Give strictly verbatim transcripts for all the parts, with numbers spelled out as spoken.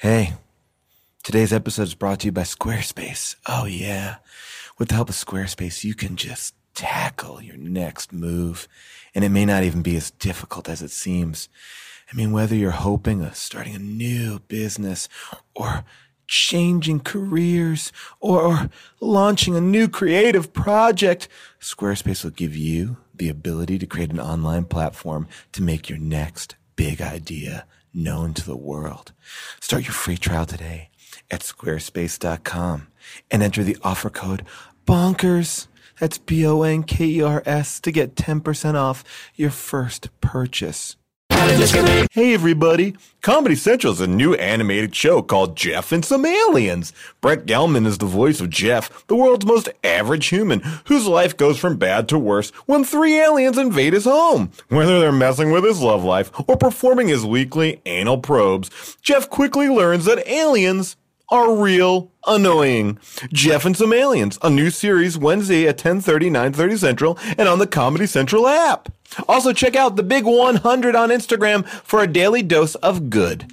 Hey, today's episode is brought to you by Squarespace. Oh yeah. With the help of Squarespace, you can just tackle your next move, and it may not even be as difficult as it seems. I mean, whether you're hoping of starting a new business or changing careers or, or launching a new creative project, Squarespace will give you the ability to create an online platform to make your next big idea known to the world. Start your free trial today at squarespace dot com and enter the offer code BONKERS. That's B O N K E R S to get ten percent off your first purchase. Hey everybody, Comedy Central is a new animated show called Jeff and Some Aliens. Brett Gelman is the voice of Jeff, the world's most average human, whose life goes from bad to worse when three aliens invade his home. Whether they're messing with his love life or performing his weekly anal probes, Jeff quickly learns that aliens are real annoying. Jeff and Some Aliens, a new series Wednesday at ten thirty, nine thirty Central, and on the Comedy Central app. Also check out the Big one hundred on Instagram for a daily dose of good.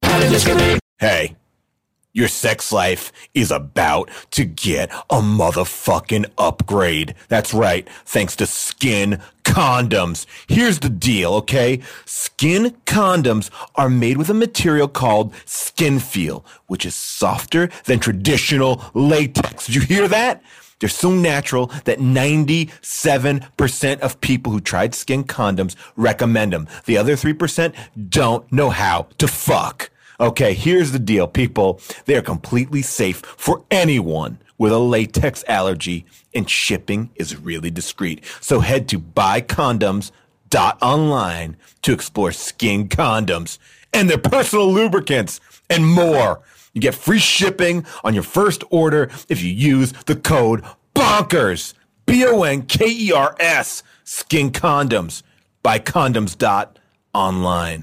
Hey, your sex life is about to get a motherfucking upgrade. That's right, thanks to Skin Condoms. Here's the deal, okay? Skin Condoms are made with a material called Skin Feel, which is softer than traditional latex. Did you hear that? They're so natural that ninety-seven percent of people who tried Skin Condoms recommend them. The other three percent don't know how to fuck. Okay, here's the deal, people. They are completely safe for anyone with a latex allergy, and shipping is really discreet. So head to buy condoms dot online to explore Skin Condoms and their personal lubricants and more. You get free shipping on your first order if you use the code BONKERS. B O N K E R S. Skin Condoms. Buy condoms dot online.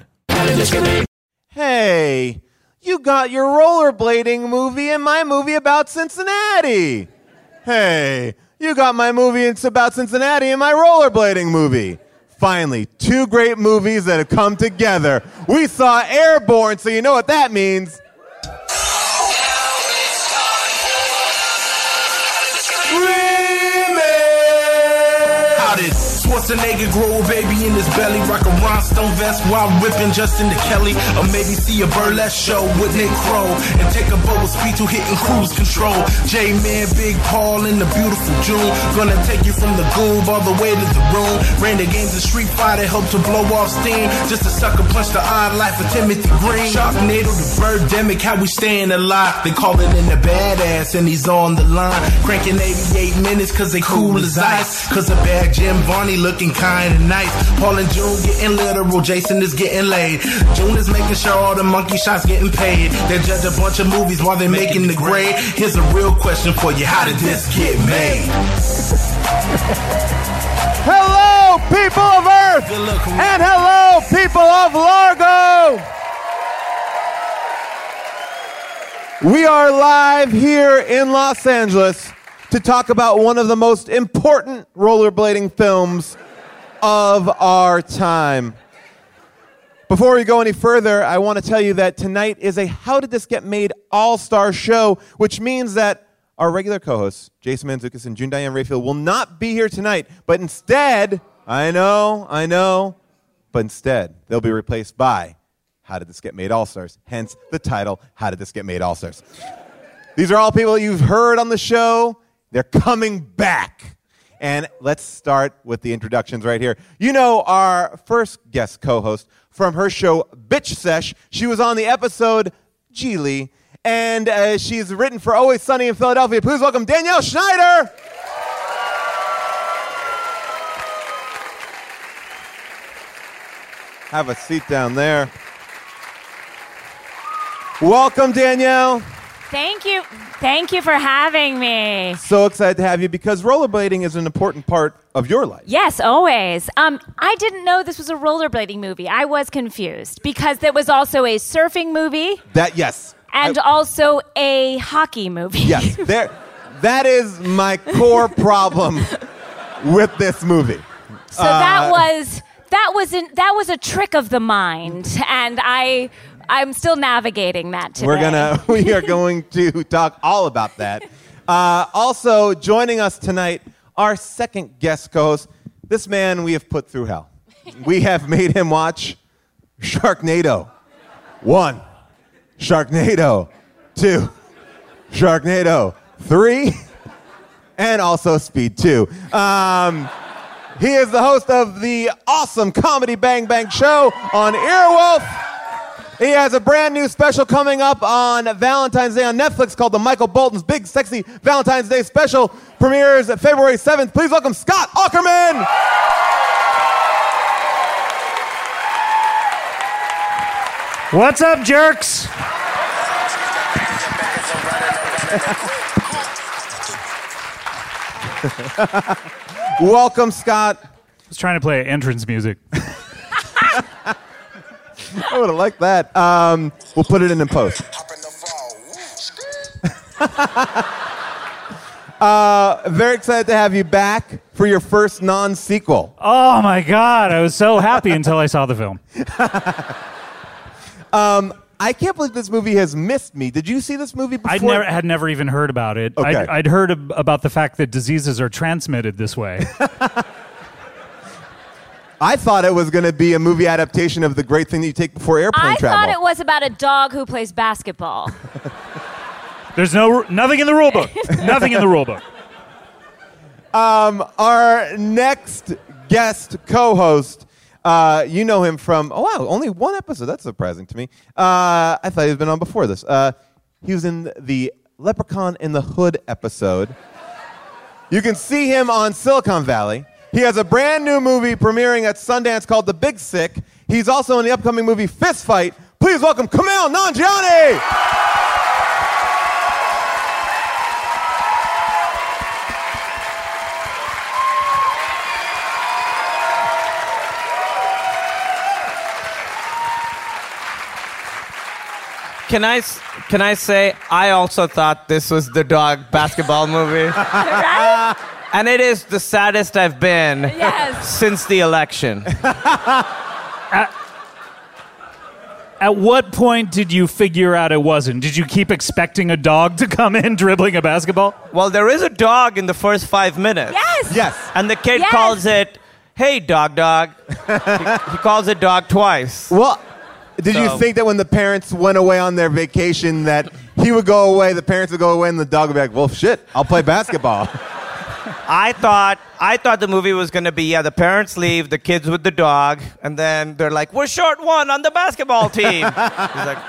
Hey, you got your rollerblading movie and my movie about Cincinnati. Hey, you got my movie it's about Cincinnati and my rollerblading movie. Finally, two great movies that have come together. We saw Airborne, so you know what that means. Schwarzenegger grow a baby in his belly, rock a rhinestone vest while whipping Justin to Kelly, or maybe see a burlesque show with Nick Crow and take a boat with speed to hitting cruise control. J-Man, Big Paul in the beautiful June, gonna take you from the goob all the way to the room. Ran the games of Street Fighter, helped to blow off steam, just to sucker punch the odd life of Timothy Green. Sharknado, the Birdemic, how we staying alive. They call it in the badass and he's on the line, cranking eighty-eight minutes cause they cool as ice, cause a bad Jim Varney looking kinda nice. Paul and June getting literal, Jason is getting laid. June is making sure all the monkey shots getting paid. They judge a bunch of movies while they're making the grade. Here's a real question for you, how did this get made? Hello, people of Earth! And hello, people of Largo! We are live here in Los Angeles to talk about one of the most important rollerblading films of our time. Before we go any further, I want to tell you that tonight is a How Did This Get Made All-Star show, which means that our regular co-hosts, Jason Mantzoukas and June Diane Rayfield, will not be here tonight, but instead, I know, I know, but instead, they'll be replaced by How Did This Get Made All-Stars, hence the title, How Did This Get Made All-Stars. These are all people you've heard on the show. They're coming back. And let's start with the introductions right here. You know our first guest co-host from her show, Bitch Sesh. She was on the episode Geely, and uh, she's written for Always Sunny in Philadelphia. Please welcome Danielle Schneider. Have a seat down there. Welcome, Danielle. Thank you. Thank you for having me. So excited to have you because rollerblading is an important part of your life. Yes, always. Um, I didn't know this was a rollerblading movie. I was confused because there was also a surfing movie. That, yes. And I, also a hockey movie. Yes. There, that is my core problem with this movie. So uh, that was that was an, that was a trick of the mind, and I. I'm still navigating that today. We're gonna, we are going to talk all about that. Uh, also, joining us tonight, our second guest co-host. This man we have put through hell. We have made him watch Sharknado. One. Sharknado. Two. Sharknado. Three. And also Speed two. Um, he is the host of the awesome Comedy Bang Bang show on Earwolf. He has a brand new special coming up on Valentine's Day on Netflix called The Michael Bolton's Big Sexy Valentine's Day Special. Premieres February seventh. Please welcome Scott Aukerman. What's up, jerks? Welcome, Scott. I was trying to play entrance music. I would have liked that. Um, we'll put it in in post. uh, very excited to have you back for your first non-sequel. Oh, my God. I was so happy until I saw the film. um, I can't believe this movie has missed me. Did you see this movie before? I never had never even heard about it. Okay. I'd, I'd heard ab- about the fact that diseases are transmitted this way. I thought it was going to be a movie adaptation of The Great Thing That You Take Before Airplane I Travel. I thought it was about a dog who plays basketball. There's no nothing in the rule book. Nothing in the rule book. Um, our next guest co-host, uh, you know him from, oh wow, only one episode. That's surprising to me. Uh, I thought he'd been on before this. Uh, he was in the Leprechaun in the Hood episode. You can see him on Silicon Valley. He has a brand new movie premiering at Sundance called The Big Sick. He's also in the upcoming movie Fist Fight. Please welcome Kumail Nanjiani. Can I, can I say, I also thought this was the dog basketball movie. Right? And it is the saddest I've been Yes. since the election. At, at what point did you figure out it wasn't? Did you keep expecting a dog to come in dribbling a basketball? Well, there is a dog in the first five minutes. Yes. Yes. And the kid Yes. calls it, hey, dog, dog. he, he calls it dog twice. Well, did So- you think that when the parents went away on their vacation that he would go away, the parents would go away, and the dog would be like, well, shit, I'll play basketball. I thought I thought the movie was going to be, yeah, the parents leave, the kids with the dog, and then they're like, we're short one on the basketball team. He's like,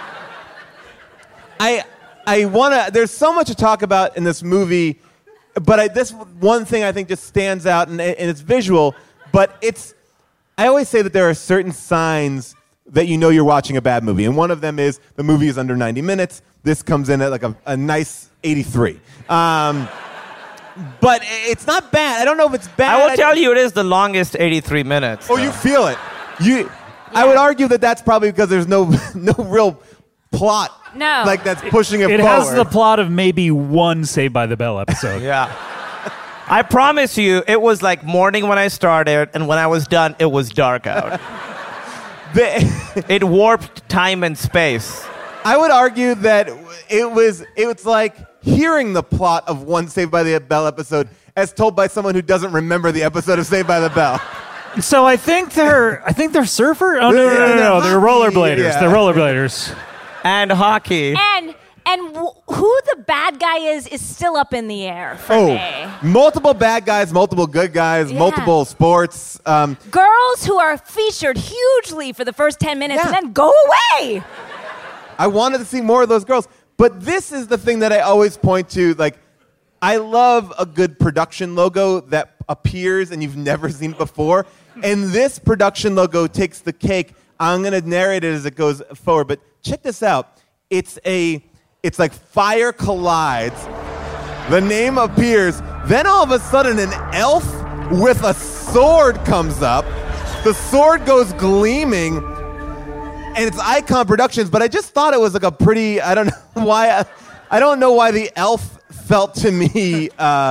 I I want to. There's so much to talk about in this movie, but I, this one thing I think just stands out, and, and it's visual. But it's. I always say that there are certain signs that you know you're watching a bad movie, and one of them is the movie is under ninety minutes. This comes in at like a, a nice eighty-three. Um, but it's not bad. I don't know if it's bad. I will tell you, it is the longest eighty-three minutes. Oh, though. you feel it. You. I would argue that that's probably because there's no no real plot. No. Like that's pushing it, It forward. has the plot of maybe one Saved by the Bell episode. Yeah. I promise you, it was like morning when I started, and when I was done, it was dark out. The- It warped time and space. I would argue that it was it was like hearing the plot of one Saved by the Bell episode as told by someone who doesn't remember the episode of Saved by the Bell. So I think they're I think they're surfer. Oh no no no no, no. They're hockey, rollerbladers. yeah. They're rollerbladers. And hockey. And and w- who the bad guy is is still up in the air for Oh, me. multiple bad guys, multiple good guys, Yeah. multiple sports. Um, Girls who are featured hugely for the first ten minutes Yeah. and then go away. I wanted to see more of those girls. But this is the thing that I always point to. Like, I love a good production logo that appears and you've never seen it before. And this production logo takes the cake. I'm going to narrate it as it goes forward. But check this out. It's a, it's like fire collides. The name appears. Then all of a sudden an elf with a sword comes up. The sword goes gleaming. And it's Icon Productions, but I just thought it was like a pretty, I don't know why, I, I don't know why the elf felt to me uh,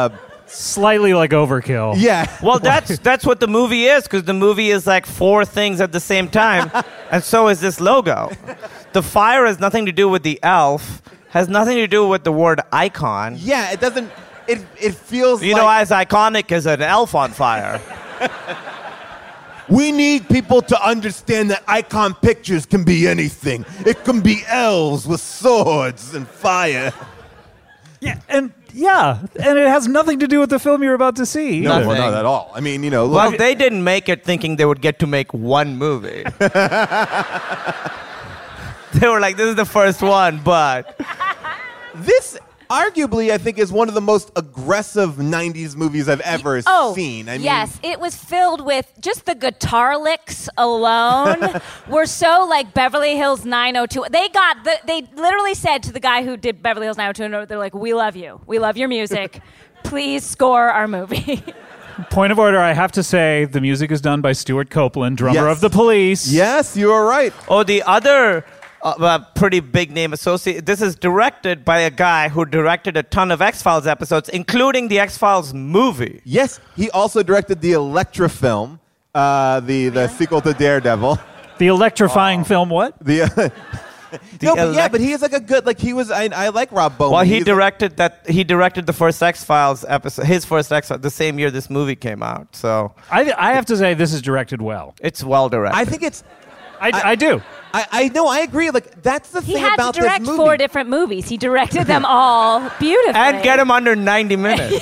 Slightly like overkill. Yeah. Well, that's that's what the movie is, because the movie is like four things at the same time, and so is this logo. The fire has nothing to do with the elf, has nothing to do with the word icon. Yeah, it doesn't. It it feels. You like, know, as iconic as an elf on fire. We need people to understand that Icon Pictures can be anything. It can be elves with swords and fire. Yeah, and yeah, and it has nothing to do with the film you're about to see. No, Nothing. well, not at all. I mean, you know, look, Well, they didn't make it thinking they would get to make one movie. They were like, this is the first one, but... this arguably, I think, is one of the most aggressive nineties movies I've ever Oh, seen. I mean, yes, it was filled with just the guitar licks alone were so like Beverly Hills nine oh two. They got the, they literally said to the guy who did Beverly Hills nine oh two, and they're like, "We love you. We love your music. Please score our movie." Point of order, I have to say the music is done by Stuart Copeland, drummer Yes. of The Police. Yes, you are right. Oh, the other uh, uh, pretty big name associate. This is directed by a guy who directed a ton of X-Files episodes, including the X-Files movie. Yes, he also directed the Elektra film, uh, the the sequel to Daredevil. The electrifying film, what? The, uh, no, but yeah, elect- but he is like a good, like he was. I, I like Rob Bowman. Well, he He's directed that. He directed the first X-Files episode, his first X-Files, the same year this movie came out. So I, I have to say this is directed well. it's well directed. I think it's. I, I, do. I, I know. I agree. Like that's the He thing had about to direct this movie. four different movies. He directed them all beautifully. and get him under ninety minutes.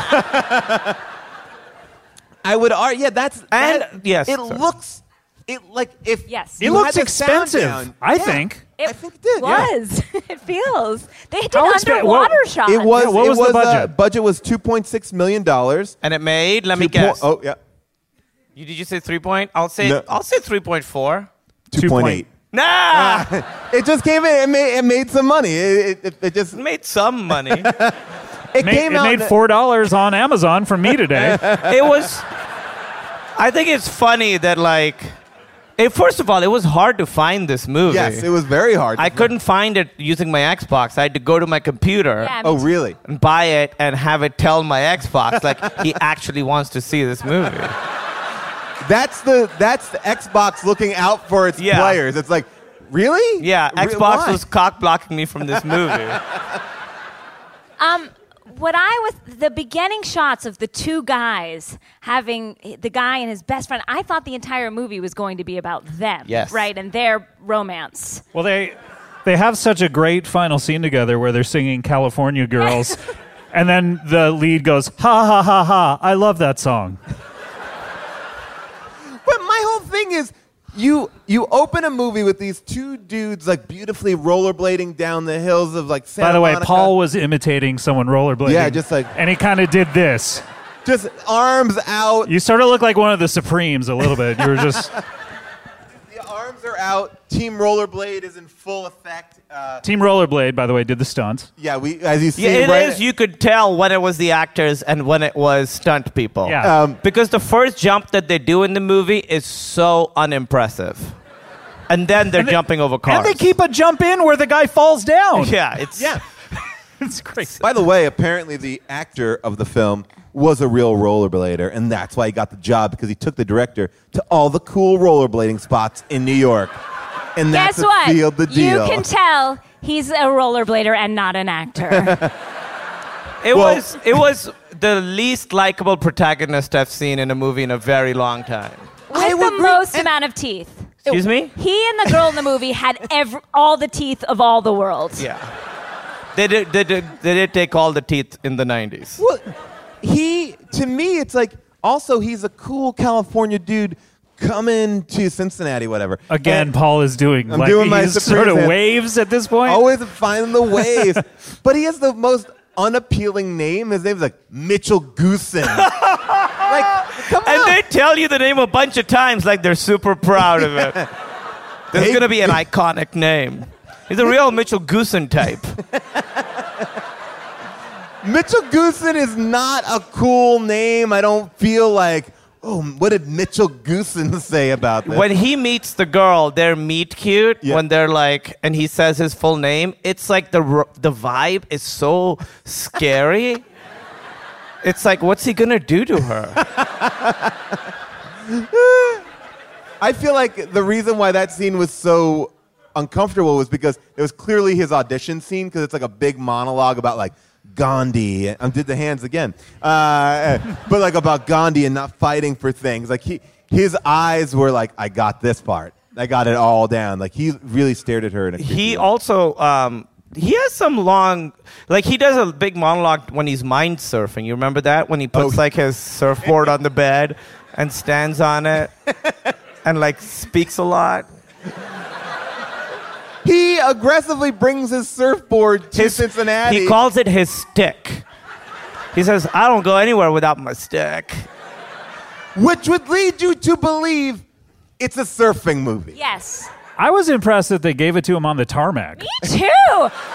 I would argue. Yeah, that's And- that- yes, It sorry. looks. It like if Yes. It you looks had the sound expensive, down- I Yeah, think. It I think it did. yeah. was. It feels. They did How expen- underwater what- shots. It was. Yeah, what it was the was, Uh, budget? budget was two point six million dollars. And it made. Let me guess. Oh yeah, You, did you say three point? I'll say. No. I'll say three point four. two point eight. Nah, It just came in. It made. It made some money. It, it, it just. it made some money. It Made, came it out. made four dollars on Amazon from me today. It was. I think it's funny that like. It, first of all, it was hard to find this movie. Yes, it was very hard. I couldn't find it using my Xbox. I had to go to my computer Yeah, me Oh too. really? and buy it and have it tell my Xbox like he actually wants to see this movie. That's the that's the Xbox looking out for its Yeah. players. It's like, really? Yeah, Re- Xbox why? was cock blocking me from this movie. Um, what I was the beginning shots of the two guys having the guy and his best friend. I thought the entire movie was going to be about them. Yes. Right, and their romance. Well, they they have such a great final scene together where they're singing California Girls, and then the lead goes, ha ha ha ha, I love that song. But my whole thing is, you you open a movie with these two dudes like beautifully rollerblading down the hills of like Santa By the way, Monica. Paul was imitating someone rollerblading. Yeah, just like- And he kind of did this. just arms out. You sort of look like one of the Supremes a little bit. You were just The arms are out. Team Rollerblade is in full effect. Uh, Team Rollerblade, by the way, did the stunts. yeah, we as you see Yeah, it right. is. You could tell when it was the actors and when it was stunt people. Yeah. Um, Because the first jump that they do in the movie is so unimpressive. And then they're And they- jumping over cars. And they keep a jump in where the guy falls down. Yeah, it's yeah. It's crazy. By the way, apparently the actor of the film was a real rollerblader, and that's why he got the job, because he took the director to all the cool rollerblading spots in New York. And that's Guess what what? sealed the deal. You can tell he's a rollerblader and not an actor. It Well- was it was the least likable protagonist I've seen in a movie in a very long time. I With would the agree. most And- amount of teeth. Excuse me? He and the girl in the movie had every, all the teeth of all the world. Yeah. They did, they did they did take all the teeth in the nineties. Well, he, to me, it's like, also, he's a cool California dude coming to Cincinnati, whatever. Again, And Paul is doing I'm like doing my he's Supreme sort of hand. waves at this point. always finding the waves. But he has the most unappealing name. His name's like Mitchell Goosen. Like, come And on. they tell you the name a bunch of times like they're super proud of it. There's Hey- going to be an iconic name. He's a real Mitchell Goosen type. Mitchell Goosen is not a cool name. I don't feel like, oh, what did Mitchell Goosen say about this? When he meets the girl, they're meet cute. Yeah. When they're like, and he says his full name, it's like the r- the vibe is so scary. It's like, what's he gonna do to her? I feel like the reason why that scene was so uncomfortable was because it was clearly his audition scene, because it's like a big monologue about like Gandhi. I did the hands again, uh, but like about Gandhi and not fighting for things. Like he, his eyes were like, I got this part. I got it all down. Like he really stared at her in a. He way. also. Um, He has some long, like he does a big monologue when he's mind surfing. You remember that? When he puts Oh. like his surfboard on the bed and stands on it and like speaks a lot. He aggressively brings his surfboard to His- Cincinnati. He calls it his stick. He says, I don't go anywhere without my stick. which would lead you to believe it's a surfing movie. Yes. I was impressed that they gave it to him on the tarmac. Me too.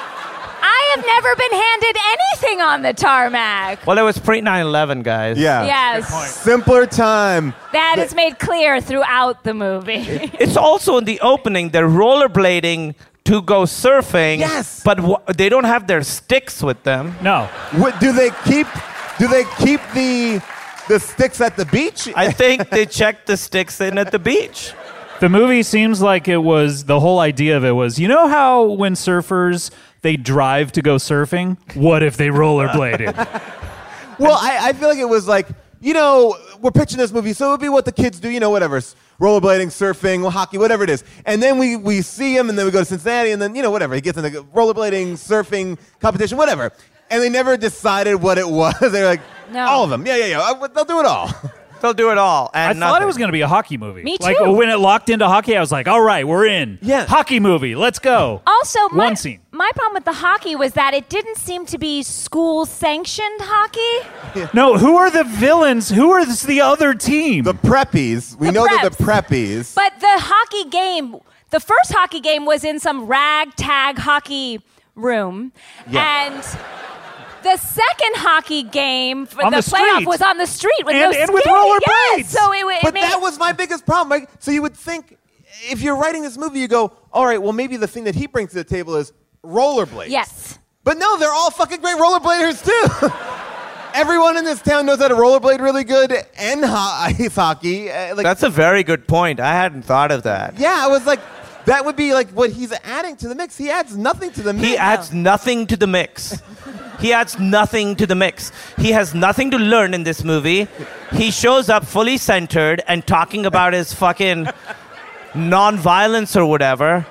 I have never been handed anything on the tarmac. Well, it was pre nine eleven, guys. Yeah. Yes. Simpler time. That is made clear throughout the movie. It's also in the opening, they're rollerblading to go surfing. Yes. But w- they don't have their sticks with them. No. What, do they keep? Do they keep the the sticks at the beach? I think they checked the sticks in at the beach. The movie seems like it was, the whole idea of it was, you know how when surfers, they drive to go surfing? What if they rollerbladed? Well, I, I feel like it was like, you know, we're pitching this movie, so it would be what the kids do, you know, whatever. s- Rollerblading, surfing, hockey, whatever it is. And then we, we see him, and then we go to Cincinnati, and then, you know, whatever. He gets in the rollerblading, surfing competition, whatever. And they never decided what it was. They're like, No. all of them. Yeah, yeah, yeah. Uh, They'll do it all. They'll do it all. And I thought nothing. it was going to be a hockey movie. Me Like too. when it locked into hockey, I was like, all right, we're in. Yeah. Hockey movie, let's go. Also, my, One scene. my problem with the hockey was that it didn't seem to be school-sanctioned hockey. No, who are the villains? Who are this, the other team? The preppies. We The know they're the preps. preppies. But the hockey game, the first hockey game was in some ragtag hockey room. Yeah. And the second hockey game for On the, the playoff street. was on the street with And- no and with skin. rollerblades. Yes, so it, it But made, that was my biggest problem. Right? So you would think, if you're writing this movie, you go, all right, well, maybe the thing that he brings to the table is rollerblades. Yes. But no, they're all fucking great rollerbladers, too. Everyone in this town knows how to rollerblade really good and ho- ice hockey. Uh, like, That's a very good point. I hadn't thought of that. yeah, I was like, that would be like what he's adding to the mix. He adds nothing to the mix. He adds nothing to the mix. He adds nothing to the mix. He has nothing to learn in this movie. He shows up fully centered and talking about his fucking non-violence or whatever.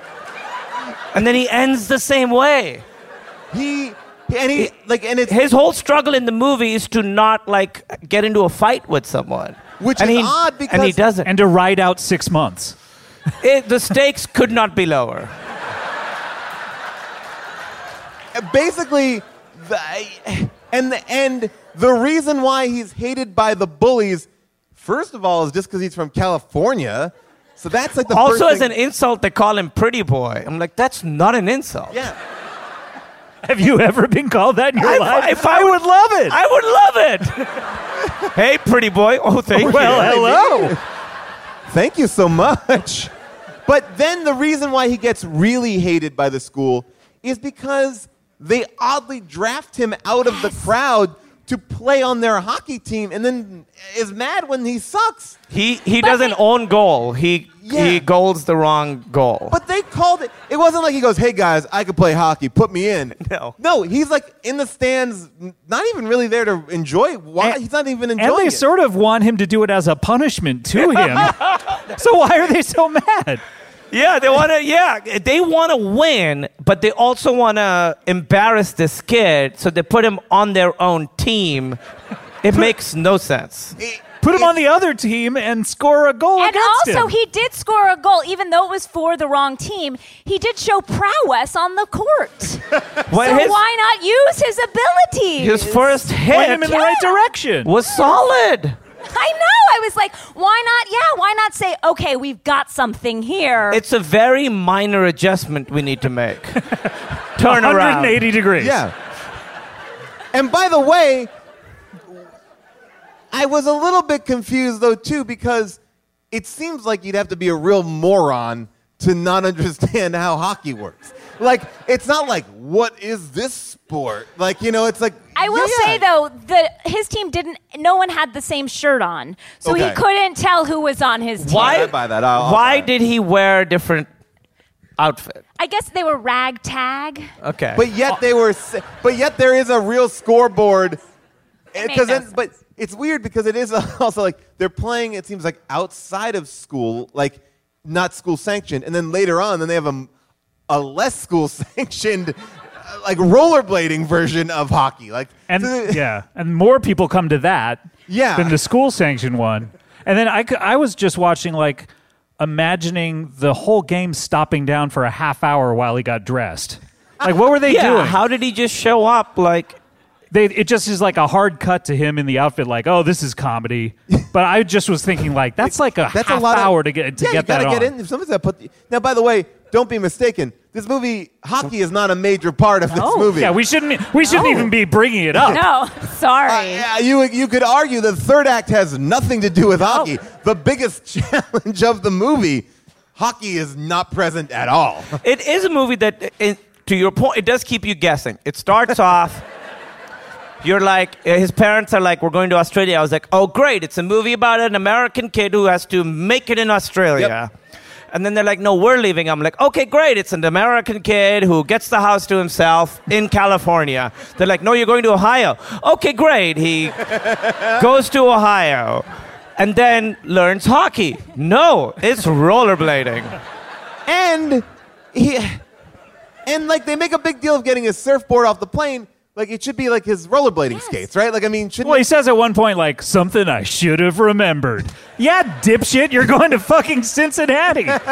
And then he ends the same way. He, and he, like, and it's, His whole struggle in the movie is to not like get into a fight with someone. Which and is he, odd because- and he doesn't. and to ride out six months. It, the stakes could not be lower. basically, the, and the, and the reason why he's hated by the bullies, first of all, is just because he's from California. So that's like the Also, first as thing. an insult, they call him pretty boy. I'm like, that's not an insult. Yeah. Have you ever been called that in your I- life? if I I would love it. I would love it. Hey, pretty boy. Oh, thank well, you. hello. Thank you so much. But then the reason why he gets really hated by the school is because they oddly draft him out of the crowd to play on their hockey team, and then is mad when he sucks. He he But doesn't they- own goal. He Yeah. he goals the wrong goal. But they called it. It wasn't like he goes, "Hey guys, I can play hockey. Put me in." No. No, he's like in the stands, n- not even really there to enjoy. Why? And- he's not even enjoying And they it. sort of want him to do it as a punishment to him. So why are they so mad? yeah, they want to. Yeah, they want to win, but they also want to embarrass this kid, so they put him on their own team. It makes no sense. It- Put him it- on the other team and score a goal And against also, him. he did score a goal, even though it was for the wrong team. He did show prowess on the court. Well, so his, why not use his abilities? his first Point hit him in the Yeah. right direction. was solid. I know. I was like, why not? Yeah, why not say, okay, we've got something here. It's a very minor adjustment we need to make. Turn one around. hundred eighty degrees. Yeah. And by the way, I was a little bit confused though too, because it seems like you'd have to be a real moron to not understand how hockey works. like, it's not like, what is this sport? Like, you know, it's like. I will yeah. say though, the his team didn't. No one had the same shirt on, so Okay. he couldn't tell who was on his team. Why? I buy that. I'll- I'll Why buy it. did he wear a different outfit? I guess they were ragtag. Okay. But yet they were. s- But yet there is a real scoreboard. It made Because no then, but it's weird because it is also like they're playing. It seems like outside of school, like not school sanctioned, and then later on, then they have a, a less school sanctioned, uh, like rollerblading version of hockey. Like And so- yeah, and more people come to that Yeah. than the school sanctioned one. And then I, cou- I was just watching, like, imagining the whole game stopping down for a half hour while he got dressed. Like, what were they yeah. doing? How did he just show up? Like, They, it just is like a hard cut to him in the outfit, like, oh, this is comedy. But I just was thinking, like, that's like a That's half a lot of- hour to get to yeah, get you gotta that get on. in. If somebody's gonna put the, now, by the way, don't be mistaken. This movie, hockey is not a major part of this No. movie. Yeah, we shouldn't we shouldn't even be bringing it up. No, sorry. Uh, yeah, you you could argue the third act has nothing to do with hockey. The biggest challenge of the movie, hockey is not present at all. it is a movie that, it, to your point, it does keep you guessing. It starts off. You're like, uh, his parents are like, we're going to Australia. I was like, oh, great. It's a movie about an American kid who has to make it in Australia. Yep. And then they're like, no, we're leaving. I'm like, okay, great. It's an American kid who gets the house to himself in California. They're like, no, you're going to Ohio. Okay, great. He goes to Ohio and then learns hockey. No, it's rollerblading. And he and like they make a big deal of getting his surfboard off the plane. Like it should be like his rollerblading skates, right? Like I mean, shouldn't Well, he says at one point, like, something I should have remembered. Yeah, dipshit, you're going to fucking Cincinnati. And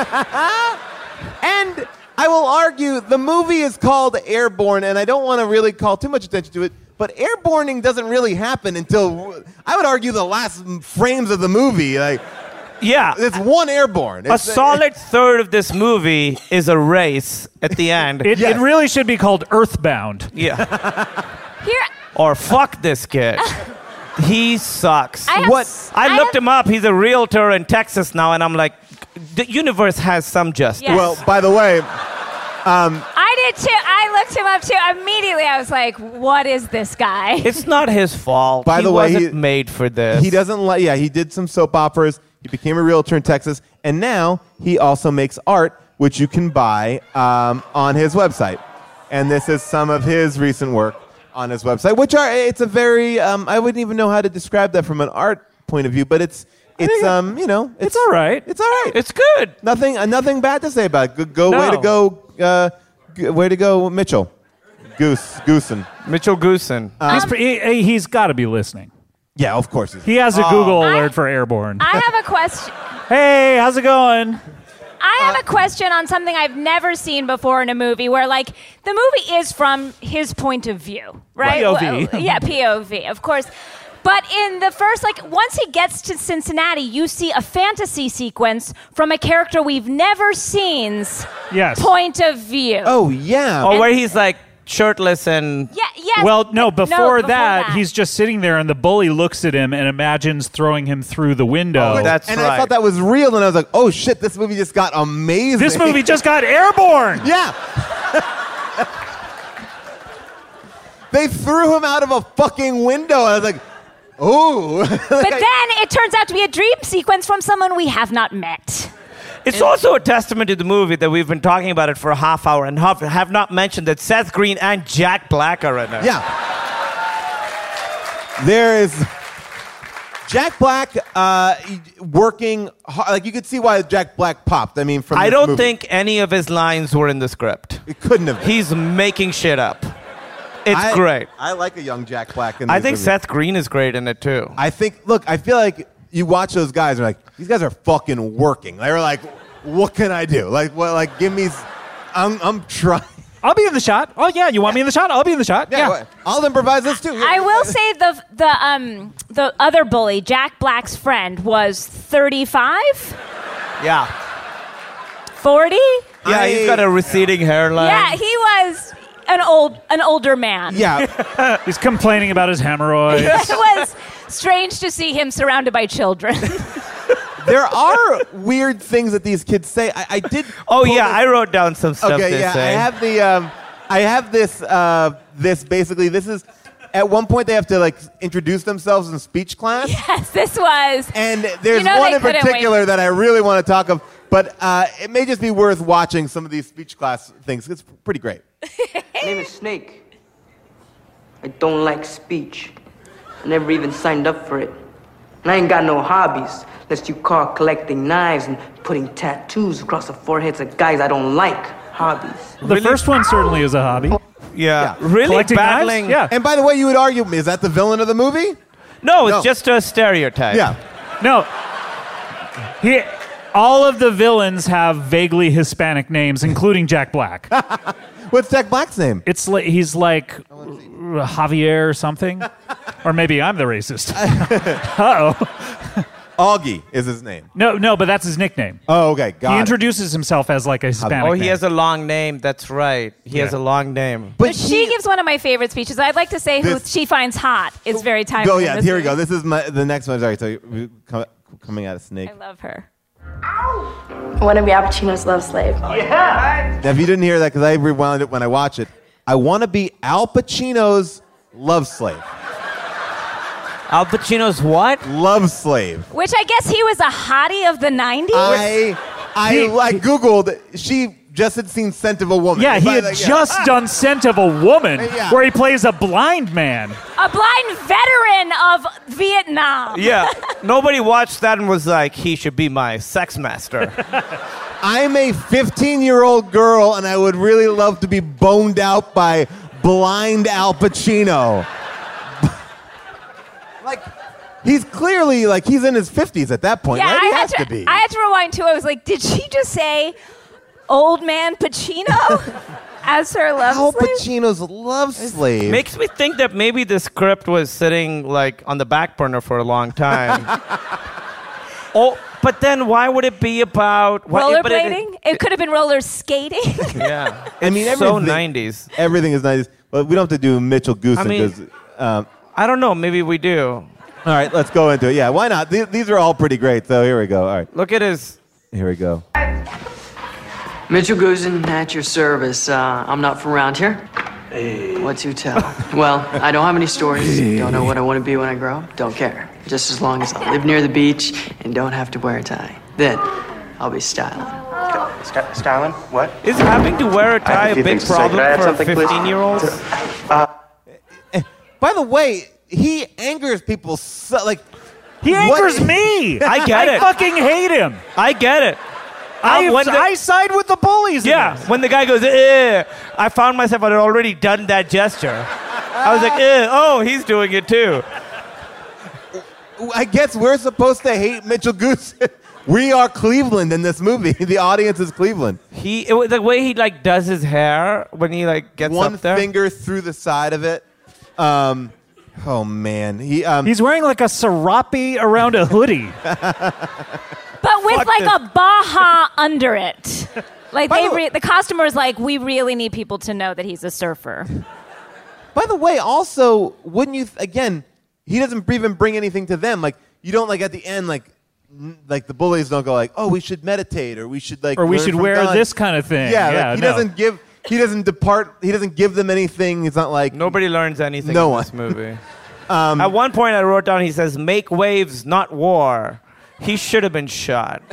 I will argue the movie is called Airborne, and I don't want to really call too much attention to it, but airborning doesn't really happen until, I would argue, the last frames of the movie. Like, Yeah. it's one airborne. A It's, solid third of this movie is a race at the end. It, Yes. it really should be called Earthbound. yeah. Here, Or fuck this kid. He sucks. I have, What? I I looked have- him up. He's a realtor in Texas now, and I'm like, the universe has some justice. Yes. Well, by the way, I did too. I looked him up too. Immediately, I was like, "What is this guy?" It's not his fault. By he the way, wasn't he- made for this. he doesn't like, yeah, he did some soap operas. He became a realtor in Texas, and now he also makes art, which you can buy um, on his website. And this is some of his recent work on his website, which are, it's a very, um, I wouldn't even know how to describe that from an art point of view, but it's, it's, think it- um, you know, it's, It's all right. It's all right. It's good. Nothing, uh, nothing bad to say about it. Go, go No. way to go, uh, g- way to go, Mitchell. Goose, Goosen. Mitchell Goosen. he's pre- he, he's got to be listening. Yeah, of course. He has a Google I- alert for Airborne. I have a question. Hey, how's it going? I have a question on something I've never seen before in a movie where, like, the movie is from his point of view, right? P O V. Well, yeah, P O V, of course. But in the first, like, once he gets to Cincinnati, you see a fantasy sequence from a character we've never seen's Yes. point of view. Oh, yeah. Oh, where he's like shirtless and Yeah, yes. Well, no, before, before that, that. he's just sitting there, and the bully looks at him and imagines throwing him through the window. Oh, that's and right. I thought that was real, and I was like, "Oh shit, this movie just got amazing." This movie just got airborne. yeah. They threw him out of a fucking window. I was like, "Oh." But then it turns out to be a dream sequence from someone we have not met. It's also a testament to the movie that we've been talking about it for a half hour and have, have not mentioned that Seth Green and Jack Black are in it. Yeah. There is Jack Black uh, working hard. Like you could see why Jack Black popped. I mean, from I this don't movie. think any of his lines were in the script. it couldn't have. He's making shit up. It's I- great. I like a young Jack Black in I these think movies. Seth Green is great in it too. I think. Look, I feel like you watch those guys and are like, these guys are fucking working. They're like, what can I do? Like, what? Like, give me. s- I'm. I'm trying. I'll be in the shot. Oh, yeah, you want me in the shot? I'll be in the shot. Yeah. what- I'll improvise this too. I will say the the um the other bully, Jack Black's friend, was thirty-five, Yeah. forty. Yeah, I- he's got a receding hairline. Yeah, he was an old an older man. Yeah. He's complaining about his hemorrhoids. It was strange to see him surrounded by children. there are weird things that these kids say. I, I did. Oh pull yeah, this- I wrote down some stuff Okay, they yeah, say. I have the. Um, I have this. Uh, this basically. This is. At one point, they have to like introduce themselves in speech class. Yes, this was. And there's You know one they in couldn't particular wait. that I really want to talk of, but uh, it may just be worth watching some of these speech class things. It's pretty great. My name is Snake. I don't like speech. I never even signed up for it. And I ain't got no hobbies, lest you call collecting knives and putting tattoos across the foreheads of guys I don't like hobbies. The first one certainly is a hobby. yeah. Yeah. Really Collecting battling. knives? Yeah. And by the way, you would argue, is that the villain of the movie? No, it's No. just a stereotype. Yeah. No. He, all of the villains have vaguely Hispanic names, including Jack Black. What's Jack Black's name? It's like he's like Javier or something, or maybe I'm the racist. Uh oh. Augie is his name. No, no, but that's his nickname. Oh, okay. Got He it. introduces himself as like a Hispanic. Oh, he name. has a long name. That's right. He has Yeah. a long name. But she gives one of my favorite speeches. I'd like to say who This- she finds hot. It's very timely. Go, in yeah, this here we go. movie. This is my the next one. Sorry, so you- com- coming out of Snake. I love her. I want to be Al Pacino's love slave. Now, if you didn't hear that, because I rewound it when I watch it, I want to be Al Pacino's love slave. Al Pacino's what? Love slave. Which I guess he was a hottie of the nineties. I I, He- I googled. She just had seen Scent of a Woman. Yeah, he By had the- yeah. just done Scent of a Woman, Yeah. where he plays a blind man. A blind veteran of Vietnam. Yeah. Nobody watched that and was like, he should be my sex master. I'm a fifteen-year-old girl, and I would really love to be boned out by blind Al Pacino. Like, he's clearly like he's in his fifties at that point, Yeah, right? I He had has to, to be. I had to rewind too. I was like, did she just say old man Pacino as her love Al slave? Pacino's love slave. Makes me think that maybe the script was sitting like on the back burner for a long time. Oh, but then why would it be about why- but it- Rollerblading? It, could have been roller skating. Yeah. I mean, It's so everything- nineties. Everything is nice, but we don't have to do Mitchell Goosen I mean- because. Um, I don't know. Maybe we do. all right, let's go into it. Yeah, why not? These, these are all pretty great. So here we go. All right, Look at his. here we go. Mitchell Guzin at your service. Uh, I'm not from around here. What to tell? Well, I don't have any stories. Don't know what I want to be when I grow up. Don't care. Just as long as I live near the beach and don't have to wear a tie. Then I'll be styling. St- styling? What? Is having to wear a I have tie a a few big things to say. Can I problem add for something, please? fifteen-year-olds? By the way, he angers people so, like. He What- angers me. I get I it. fucking hate him. I get it. I, Uh, when the- I side with the bullies. in Yeah, this. when the guy goes, eh, I found myself, I had already done that gesture. I was like, eh, oh, he's doing it too. I guess we're supposed to hate Mitchell Goose. We are Cleveland in this movie. The audience is Cleveland. He, it, was the way he like does his hair when he like gets One up there. finger through the side of it. Um, oh man, he. Um, He's wearing like a serape around a hoodie. But with Fuck like this. a Baja under it. Like By they the- re- the customer's like, we really need people to know that he's a surfer. by the way, also, wouldn't you? Th- again, he doesn't even bring anything to them. Like you don't like at the end, like n- like the bullies don't go like, oh, we should meditate or we should like Or we learn should from wear God. this kind of thing. Yeah, Yeah, like, he no. doesn't give. He doesn't depart. He doesn't give them anything. It's not like Nobody learns anything No in one. this movie. At one point, I wrote down, he says, make waves, not war. He should have been shot.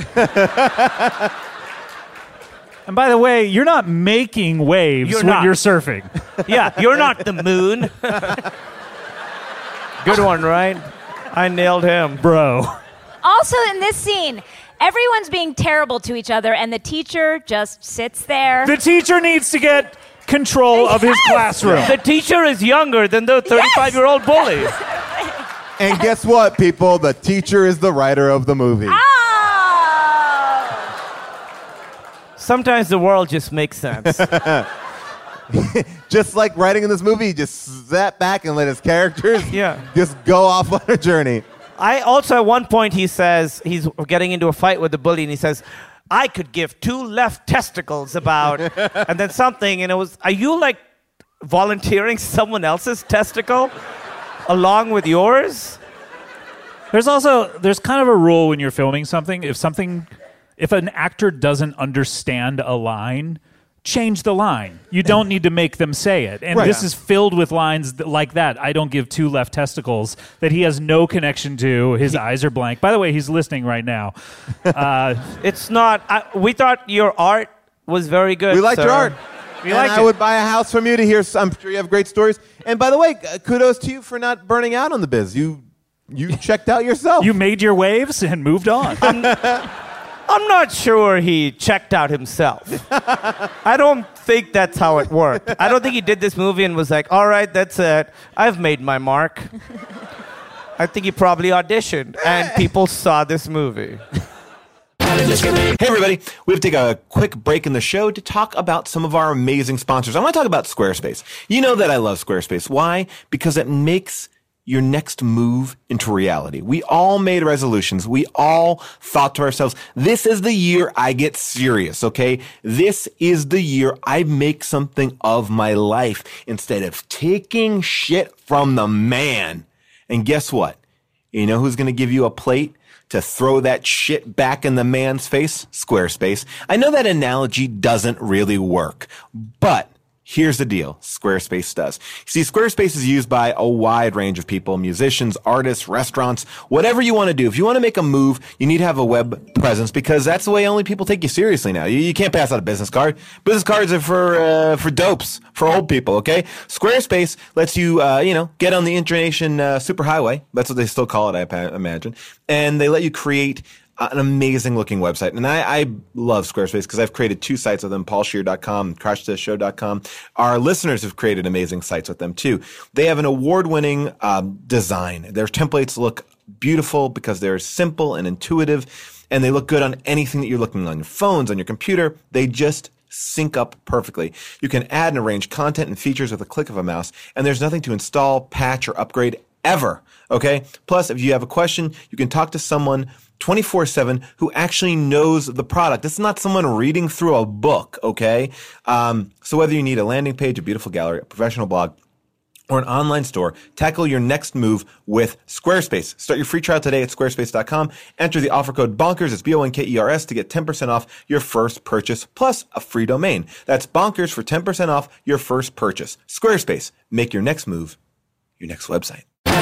And by the way, you're not making waves You're when not. you're surfing. Yeah, you're not the moon. Good one, right? I nailed him. Bro. Also in this scene, everyone's being terrible to each other, and the teacher just sits there. The teacher needs to get control of his Yes! classroom. The teacher is younger than the thirty-five-year-old bully. And guess what, people? The teacher is the writer of the movie. Oh! Sometimes the world just makes sense. Just like writing in this movie, he just sat back and let his characters Yeah. just go off on a journey. I also, at one point, he says, he's getting into a fight with the bully, and he says, I could give two left testicles about, and then something, and it was, are you like volunteering someone else's testicle along with yours? There's also there's kind of a rule when you're filming something. If something, if an actor doesn't understand a line, change the line. You don't need to make them say it. And Right. this is filled with lines th- like that. I don't give two left testicles that he has no connection to. His eyes are blank. By the way, he's listening right now. Uh, It's not. I, we thought your art was very good. We liked sir. your art. We and liked I it. would buy a house from you to hear. I'm sure you have great stories. And by the way, uh, kudos to you for not burning out on the biz. You you checked out yourself. you made your waves and moved on. I'm not sure he checked out himself. I don't think that's how it worked. I don't think he did this movie and was like, all right, that's it. I've made my mark. I think he probably auditioned and people saw this movie. Hey, everybody. We have to take a quick break in the show to talk about some of our amazing sponsors. I want to talk about Squarespace. You know that I love Squarespace. Why? Because it makes your next move into reality. We all made resolutions. We all thought to ourselves, this is the year I get serious, okay? This is the year I make something of my life instead of taking shit from the man. And guess what? You know who's going to give you a plate to throw that shit back in the man's face? Squarespace. I know that analogy doesn't really work, but here's the deal. Squarespace does. See, Squarespace is used by a wide range of people, musicians, artists, restaurants, whatever you want to do. If you want to make a move, you need to have a web presence because that's the way only people take you seriously now. You, you can't pass out a business card. Business cards are for, uh, for dopes, for old people, okay? Squarespace lets you, uh, you know, get on the Internation uh, superhighway. That's what they still call it, I pa- imagine. And they let you create an amazing looking website. And I, I love Squarespace because I've created two sites with them, paul scheer dot com, crash test show dot com. Our listeners have created amazing sites with them too. They have an award-winning um, design. Their templates look beautiful because they're simple and intuitive, and they look good on anything that you're looking on your phones, on your computer. They just sync up perfectly. You can add and arrange content and features with a click of a mouse, and there's nothing to install, patch, or upgrade ever. Okay? Plus, if you have a question, you can talk to someone twenty-four seven who actually knows the product. This is not someone reading through a book, okay? Um, so whether you need a landing page, a beautiful gallery, a professional blog, or an online store, tackle your next move with Squarespace. Start your free trial today at squarespace dot com. Enter the offer code BONKERS, it's B O N K E R S, to get ten percent off your first purchase, plus a free domain. That's BONKERS for ten percent off your first purchase. Squarespace. Make your next move your next website.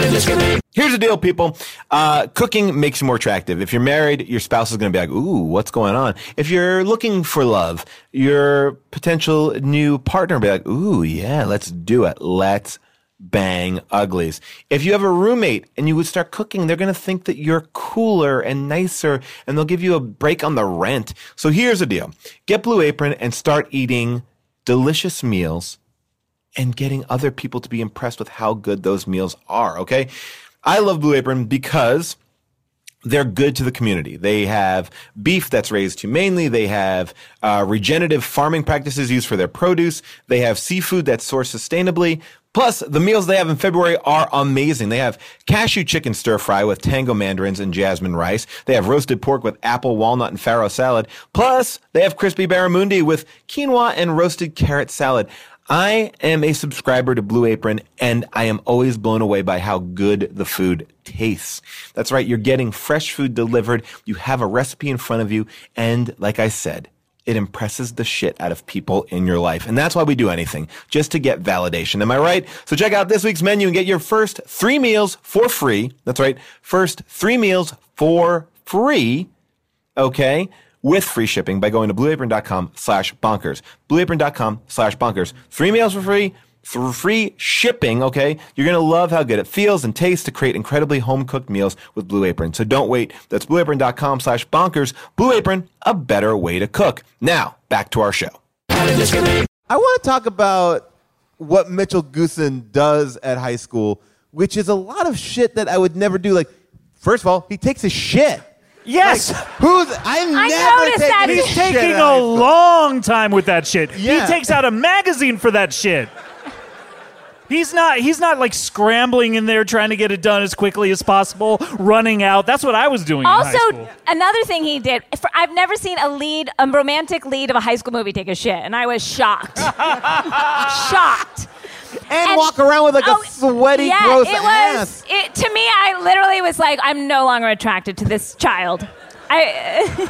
Here's the deal, people. Uh, cooking makes you more attractive. If you're married, your spouse is going to be like, ooh, what's going on? If you're looking for love, your potential new partner will be like, ooh, yeah, let's do it. Let's bang uglies. If you have a roommate and you would start cooking, they're going to think that you're cooler and nicer, and they'll give you a break on the rent. So here's the deal. Get Blue Apron and start eating delicious meals and getting other people to be impressed with how good those meals are, okay? I love Blue Apron because they're good to the community. They have beef that's raised humanely. They have uh, regenerative farming practices used for their produce. They have seafood that's sourced sustainably. Plus, the meals they have in February are amazing. They have cashew chicken stir fry with tango mandarins and jasmine rice. They have roasted pork with apple, walnut, and farro salad. Plus, they have crispy barramundi with quinoa and roasted carrot salad. I am a subscriber to Blue Apron, and I am always blown away by how good the food tastes. That's right. You're getting fresh food delivered. You have a recipe in front of you. And like I said, it impresses the shit out of people in your life. And that's why we do anything, just to get validation. Am I right? So check out this week's menu and get your first three meals for free. That's right. First three meals for free. Okay. With free shipping by going to blueapron.com slash bonkers. Blueapron.com slash bonkers. Three meals for free, for free shipping, okay? You're going to love how good it feels and tastes to create incredibly home-cooked meals with Blue Apron. So don't wait. That's blueapron.com slash bonkers. Blue Apron, a better way to cook. Now, back to our show. I want to talk about what Mitchell Goosen does at high school, which is a lot of shit that I would never do. Like, first of all, he takes a shit. Yes. Like, who's I never noticed taken that. a He's shit taking at a high school. long time with that shit. Yeah. He takes out a magazine for that shit. He's not he's not like scrambling in there trying to get it done as quickly as possible, running out. That's what I was doing in high Also, school. another thing he did, for, I've never seen a lead, a romantic lead of a high school movie take a shit, and I was shocked. Shocked. And, And- walk around with like Oh, a sweaty, yeah, gross it ass. was. It to me, I literally was like, I'm no longer attracted to this child. I.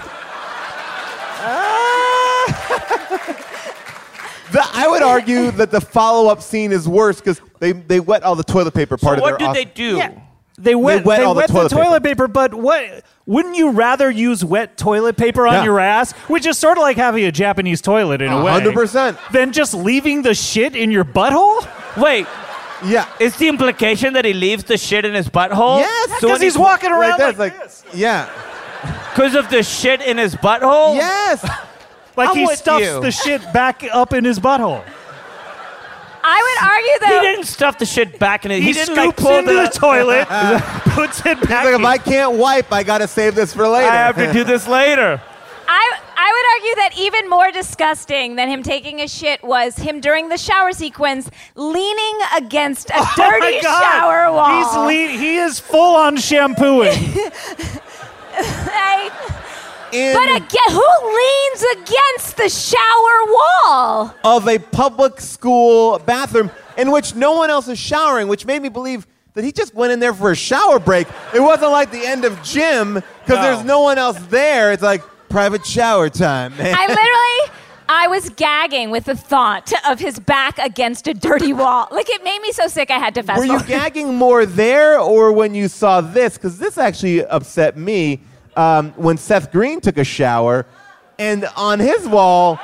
The, I would argue that the follow-up scene is worse because they, they wet all the toilet paper part So of what their do they awesome- do? Yeah. They wet, wet they all the wet toilet the toilet paper. but what? Wouldn't you rather use wet toilet paper on Yeah. your ass, which is sort of like having a Japanese toilet in a way, one hundred percent. than just leaving the shit in your butthole? Wait, Yeah. is the implication that he leaves the shit in his butthole? Yes. Because when he's he- walking around Like like, that, it's like, this. yeah. Because of the shit in his butthole? Yes. Like I'm he with stuffs you. the shit back up in his butthole. I would argue He though. didn't stuff the shit back in it. He, He, didn't like scoops pull into the, the toilet, puts it back. Like, if in. I can't wipe, I got to save this for later. I have to do this later. I, I would argue that even more disgusting than him taking a shit was him during the shower sequence leaning against a Oh dirty my God. shower wall. He's le- he is full on shampooing. Right? In But again, who leans against the shower wall? of a public school bathroom in which no one else is showering, which made me believe that he just went in there for a shower break. It wasn't like the end of gym because No. there's no one else there. It's like private shower time, man. I literally, I was gagging with the thought of his back against a dirty wall. Like, it made me so sick I had to fast Were you forward. gagging more there or when you saw this? Because this actually upset me um, when Seth Green took a shower, and on his wall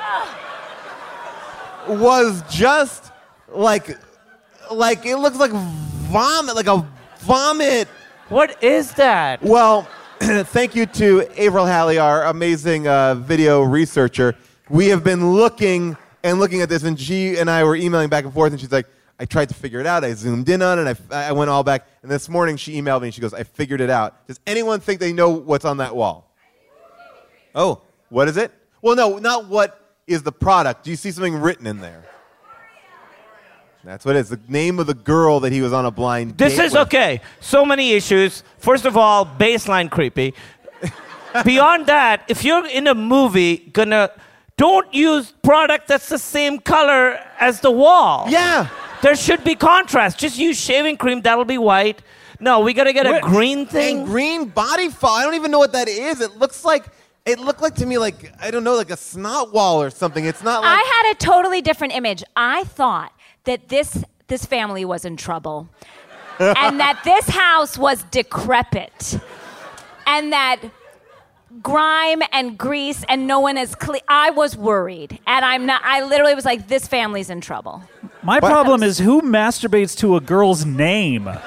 was just like, like it looks like vomit, like a vomit. What is that? Well, thank you to Avril Halley, our amazing uh, video researcher. We have been looking and looking at this, and she and I were emailing back and forth, and she's like, I tried to figure it out. I zoomed in on it. I, I went all back. And this morning she emailed me, and she goes, I figured it out. Does anyone think they know what's on that wall? Oh, what is it? Well, no, not what is the product. Do you see something written in there? That's what it is. The name of the girl that he was on a blind This date is with. okay. So many issues. First of all, baseline creepy. Beyond that, if you're in a movie, gonna don't use product that's the same color as the wall. Yeah. There should be contrast. Just use shaving cream. That'll be white. No, we gotta get a What? green thing. And green body fall. I don't even know what that is. It looks like, it looked like to me like, I don't know, like a snot wall or something. It's not like. I had a totally different image. I thought that this this family was in trouble, and that this house was decrepit, and that grime and grease and no one is clean. I was worried, and I'm not. I literally was like, this family's in trouble. My problem is who masturbates to a girl's name? Like,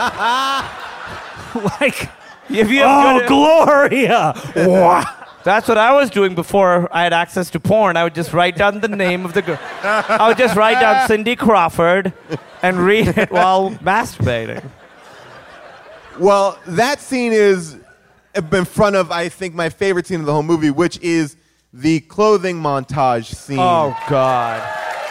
If you oh, have good- Gloria! Wow. That's what I was doing before I had access to porn. I would just write down the name of the girl. I would just write down Cindy Crawford and read it while masturbating. Well, that scene is in front of, I think, my favorite scene of the whole movie, which is the clothing montage scene. Oh, God.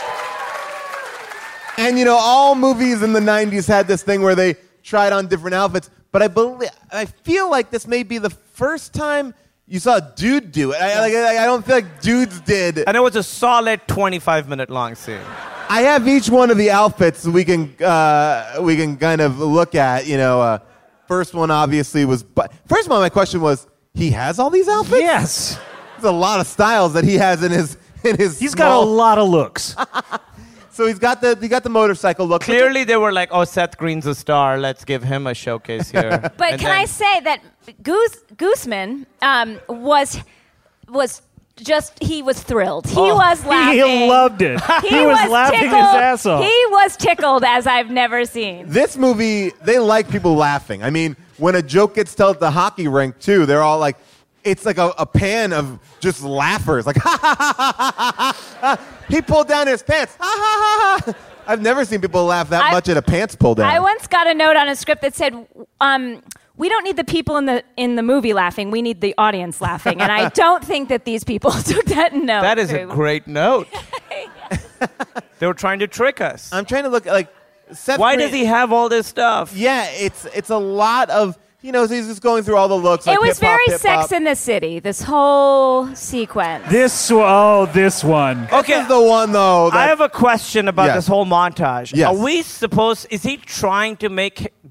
And, you know, all movies in the nineties had this thing where they tried on different outfits, but I believe, I feel like this may be the first time you saw a dude do it. I, like, I I don't feel like dudes did. And it was a solid twenty-five minute long scene. I have each one of the outfits we can uh, we can kind of look at. You know, uh, first one obviously was. But first one, my question was: he has all these outfits? Yes. There's a lot of styles that he has in his in his. He's got a small- lot of looks. So he's got the he got the motorcycle look. Clearly, they were like, oh, Seth Green's a star. Let's give him a showcase here. But And can then- I say that Goose Gooseman um, was was just he was thrilled. He Oh, was laughing. He loved it. He, was, laughing tickled. his ass off. He was tickled as I've never seen. This movie, they like people laughing. I mean, when a joke gets told at the hockey rink too, they're all like, it's like a, a pan of just laughers. Like, ha ha ha ha ha ha ha. He pulled down his pants. Ha ha ha ha. I've never seen people laugh that I- much at a pants pull down. I once got a note on a script that said, um, "We don't need the people in the in the movie laughing. We need the audience laughing." And I don't think that these people took that note. That is a very well. great note. They were trying to trick us. I'm trying to look like Seth Why Green- does he have all this stuff? Yeah, it's it's a lot of, you know, he's just going through all the looks. Like It was hip-hop, very hip-hop. Sex in the City. This whole sequence. This oh, this one. This Okay. is the one though. I That, have a question about Yes. this whole montage. Yes. Are we supposed, is he trying to make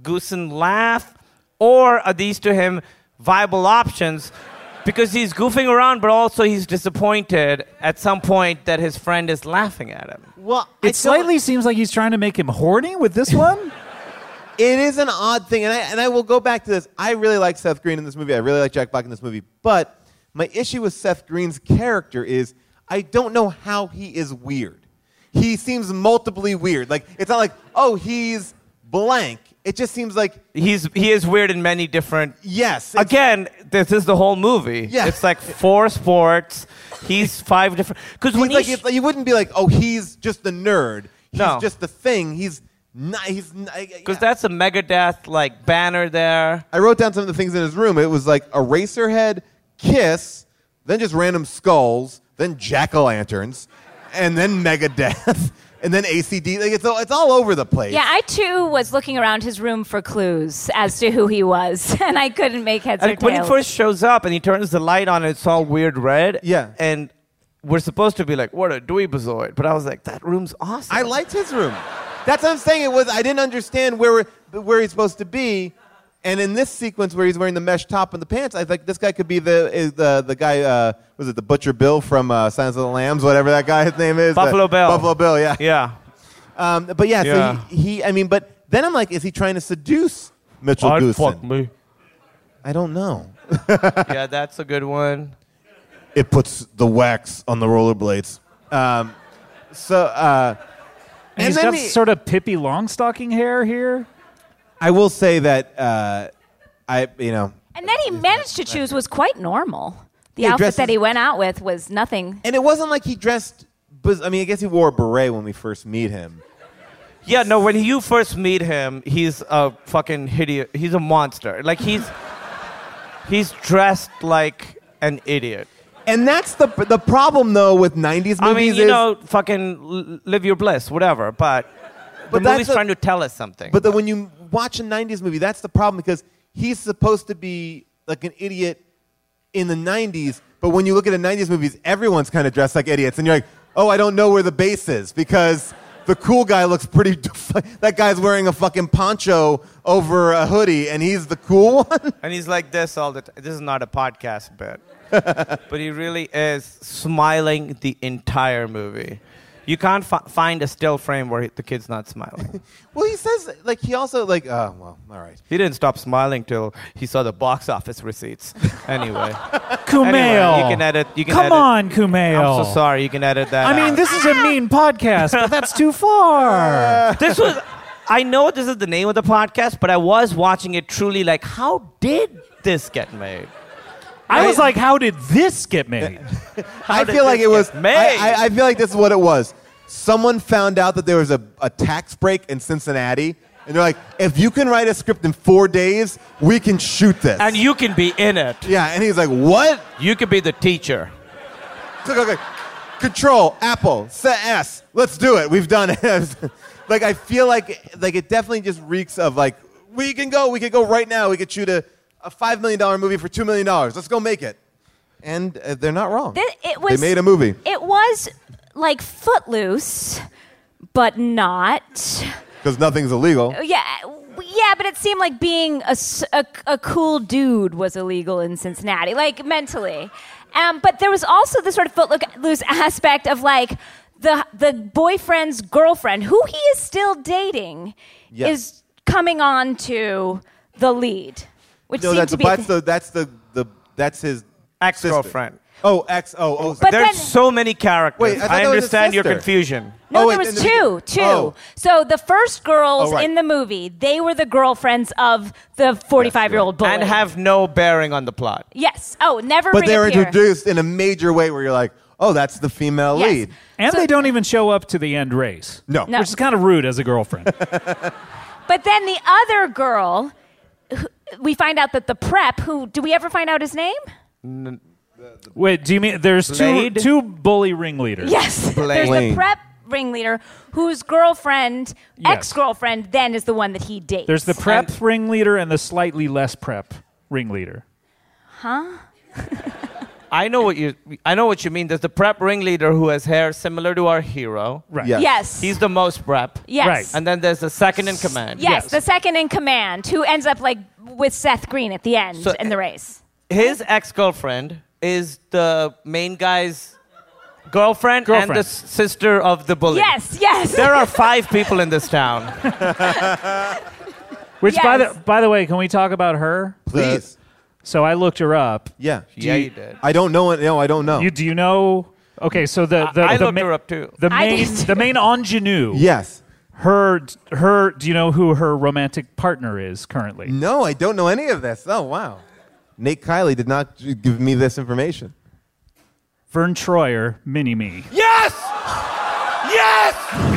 Goosen laugh? Or are these to him viable options? Because he's goofing around, but also he's disappointed at some point that his friend is laughing at him. Well, It slightly seems like he's trying to make him horny with this one. It is an odd thing, and I and I will go back to this. I really like Seth Green in this movie. I really like Jack Black in this movie. But my issue with Seth Green's character is I don't know how he is weird. He seems multiply weird. Like it's not like, oh, he's blank. It just seems like he's he is weird in many different. Yes. Again, this is the whole movie. Yeah. It's like four sports. He's five different. Because when like, he it's like, you wouldn't be like, oh, he's just the nerd. He's No. just the thing. He's not. He's because that's a Megadeth like banner there. I wrote down some of the things in his room. It was like Eraserhead, Kiss, then just random skulls, then jack-o'-lanterns, and then Megadeth, and then A C D. Like it's all, it's all over the place. Yeah, I too was looking around his room for clues as to who he was, and I couldn't make heads or And when he tails. first shows up and he turns the light on, it's all weird red. Yeah. And we're supposed to be like, what a dweebazoid. But I was like, that room's awesome. I liked his room. That's what I'm saying. It was I didn't understand where we're- where he's supposed to be, and in this sequence where he's wearing the mesh top and the pants, I think this guy could be the is the the guy. Uh, was it the Butcher Bill from uh, Silence of the Lambs? Whatever that guy's name is. Buffalo Uh, Bill. Buffalo Bill. Yeah. Yeah. Um, but yeah, Yeah. so he, he. I mean, but then I'm like, is he trying to seduce Mitchell I'd Goosen? fuck me. I don't know. Yeah, that's a good one. It puts the wax on the rollerblades. Um, so. Uh, And, he's then got he- sort of Pippi Longstocking hair here. I will say that uh, I, you know, and then he managed to choose was quite normal. The Yeah, outfit dresses- that he went out with was nothing. and it wasn't like he dressed. But I mean, I guess he wore a beret when we first meet him. Yeah, no, when you first meet him, he's a fucking idiot. He's a monster. Like, he's he's dressed like an idiot. And that's the the problem though with nineties I movies. mean, you is, know, fucking l- live your bliss, whatever. But, But the that's movie's a- trying to tell us something. But then when you watch a nineties movie, that's the problem because he's supposed to be like an idiot in the nineties. But when you look at the nineties movies, everyone's kind of dressed like idiots, and you're like, oh, I don't know where the base is because the cool guy looks pretty. That guy's wearing a fucking poncho over a hoodie, and he's the cool one. And he's like this all the time. This is not a podcast bit. But he really is smiling the entire movie. You can't fi- find a still frame where he, the kid's not smiling. Well, he says like he also like. Oh well, all right. He didn't stop smiling till he saw the box office receipts. Anyway. Kumail. Anyway, you can edit. You can Come edit. on, Kumail. I'm so sorry. You can edit that. I mean, out. this is a mean podcast, but that's too far. This was. I know this is the name of the podcast, but I was watching it truly like, how did this get made? I was like, how did this get made? I did feel like this it was. get made? I, I, I feel like this is what it was. Someone found out that there was a, a tax break in Cincinnati, and they're like, if you can write a script in four days, we can shoot this. And you can be in it. yeah, and he's like, what? You can be the teacher. Click, click, click. Control, Apple, set S. Let's do it. We've done it. Like, I feel like like it definitely just reeks of like, we can go. We could go right now. We could shoot a, a five million dollars movie for two million dollars. Let's go make it. And uh, they're not wrong. Th- it was, they made a movie. It was like Footloose, but not. Because nothing's illegal. Yeah, yeah, but it seemed like being a, s- a- a cool dude was illegal in Cincinnati, like mentally. Um, but there was also the sort of Footloose aspect of like the the boyfriend's girlfriend, who he is still dating, Yes. is coming on to the lead, which No, seemed that's, to the, be. that's the that's the, the that's his Ex-girlfriend. sister. Oh, ex. Oh, oh. But There's then- so many characters. Wait, I thought I that was his understand your sister. confusion. No, Oh, there wait, was in the two, begin- two. oh. So the first girls Oh, right. in the movie, they were the girlfriends of the forty-five-year-old bully. And have no bearing on the plot. yes. Oh, never. But they were reappear. introduced in a major way where you're like, oh, that's the female Yes. lead. And So- they don't even show up to the end race. No. No. Which is kind of rude as a girlfriend. But then the other girl, who- we find out that the prep. Who do we ever find out his name? Wait, do you mean there's two, Blade? two bully ringleaders? Yes. There's the Blaine. prep ringleader whose girlfriend, Yes. ex-girlfriend, then is the one that he dates. There's the prep ringleader and the slightly less prep ringleader. I know what you. I know what you mean. There's the prep ringleader who has hair similar to our hero. Right. Yes. Yes. He's the most prep. Yes. Right. And then there's the second in command. Yes, the second in command, who ends up like with Seth Green at the end So- in the race. His ex-girlfriend is the main guy's girlfriend, Girlfriend. and the s- sister of the bully. Yes, yes. There are five people in this town. Which, by Yes. the by the way, can we talk about her? Please. So I looked her up. Yeah. Yeah, you- you did. I don't know it. No, I don't know. You do you know? Okay, so the the, I the looked ma- her up too. The I main did. the main ingenue. yes. Her her. Do you know who her romantic partner is currently? No, I don't know any of this. Oh, wow. Nate Kiley did not g- give me this information. Vern Troyer, Mini Me. Yes! Yes!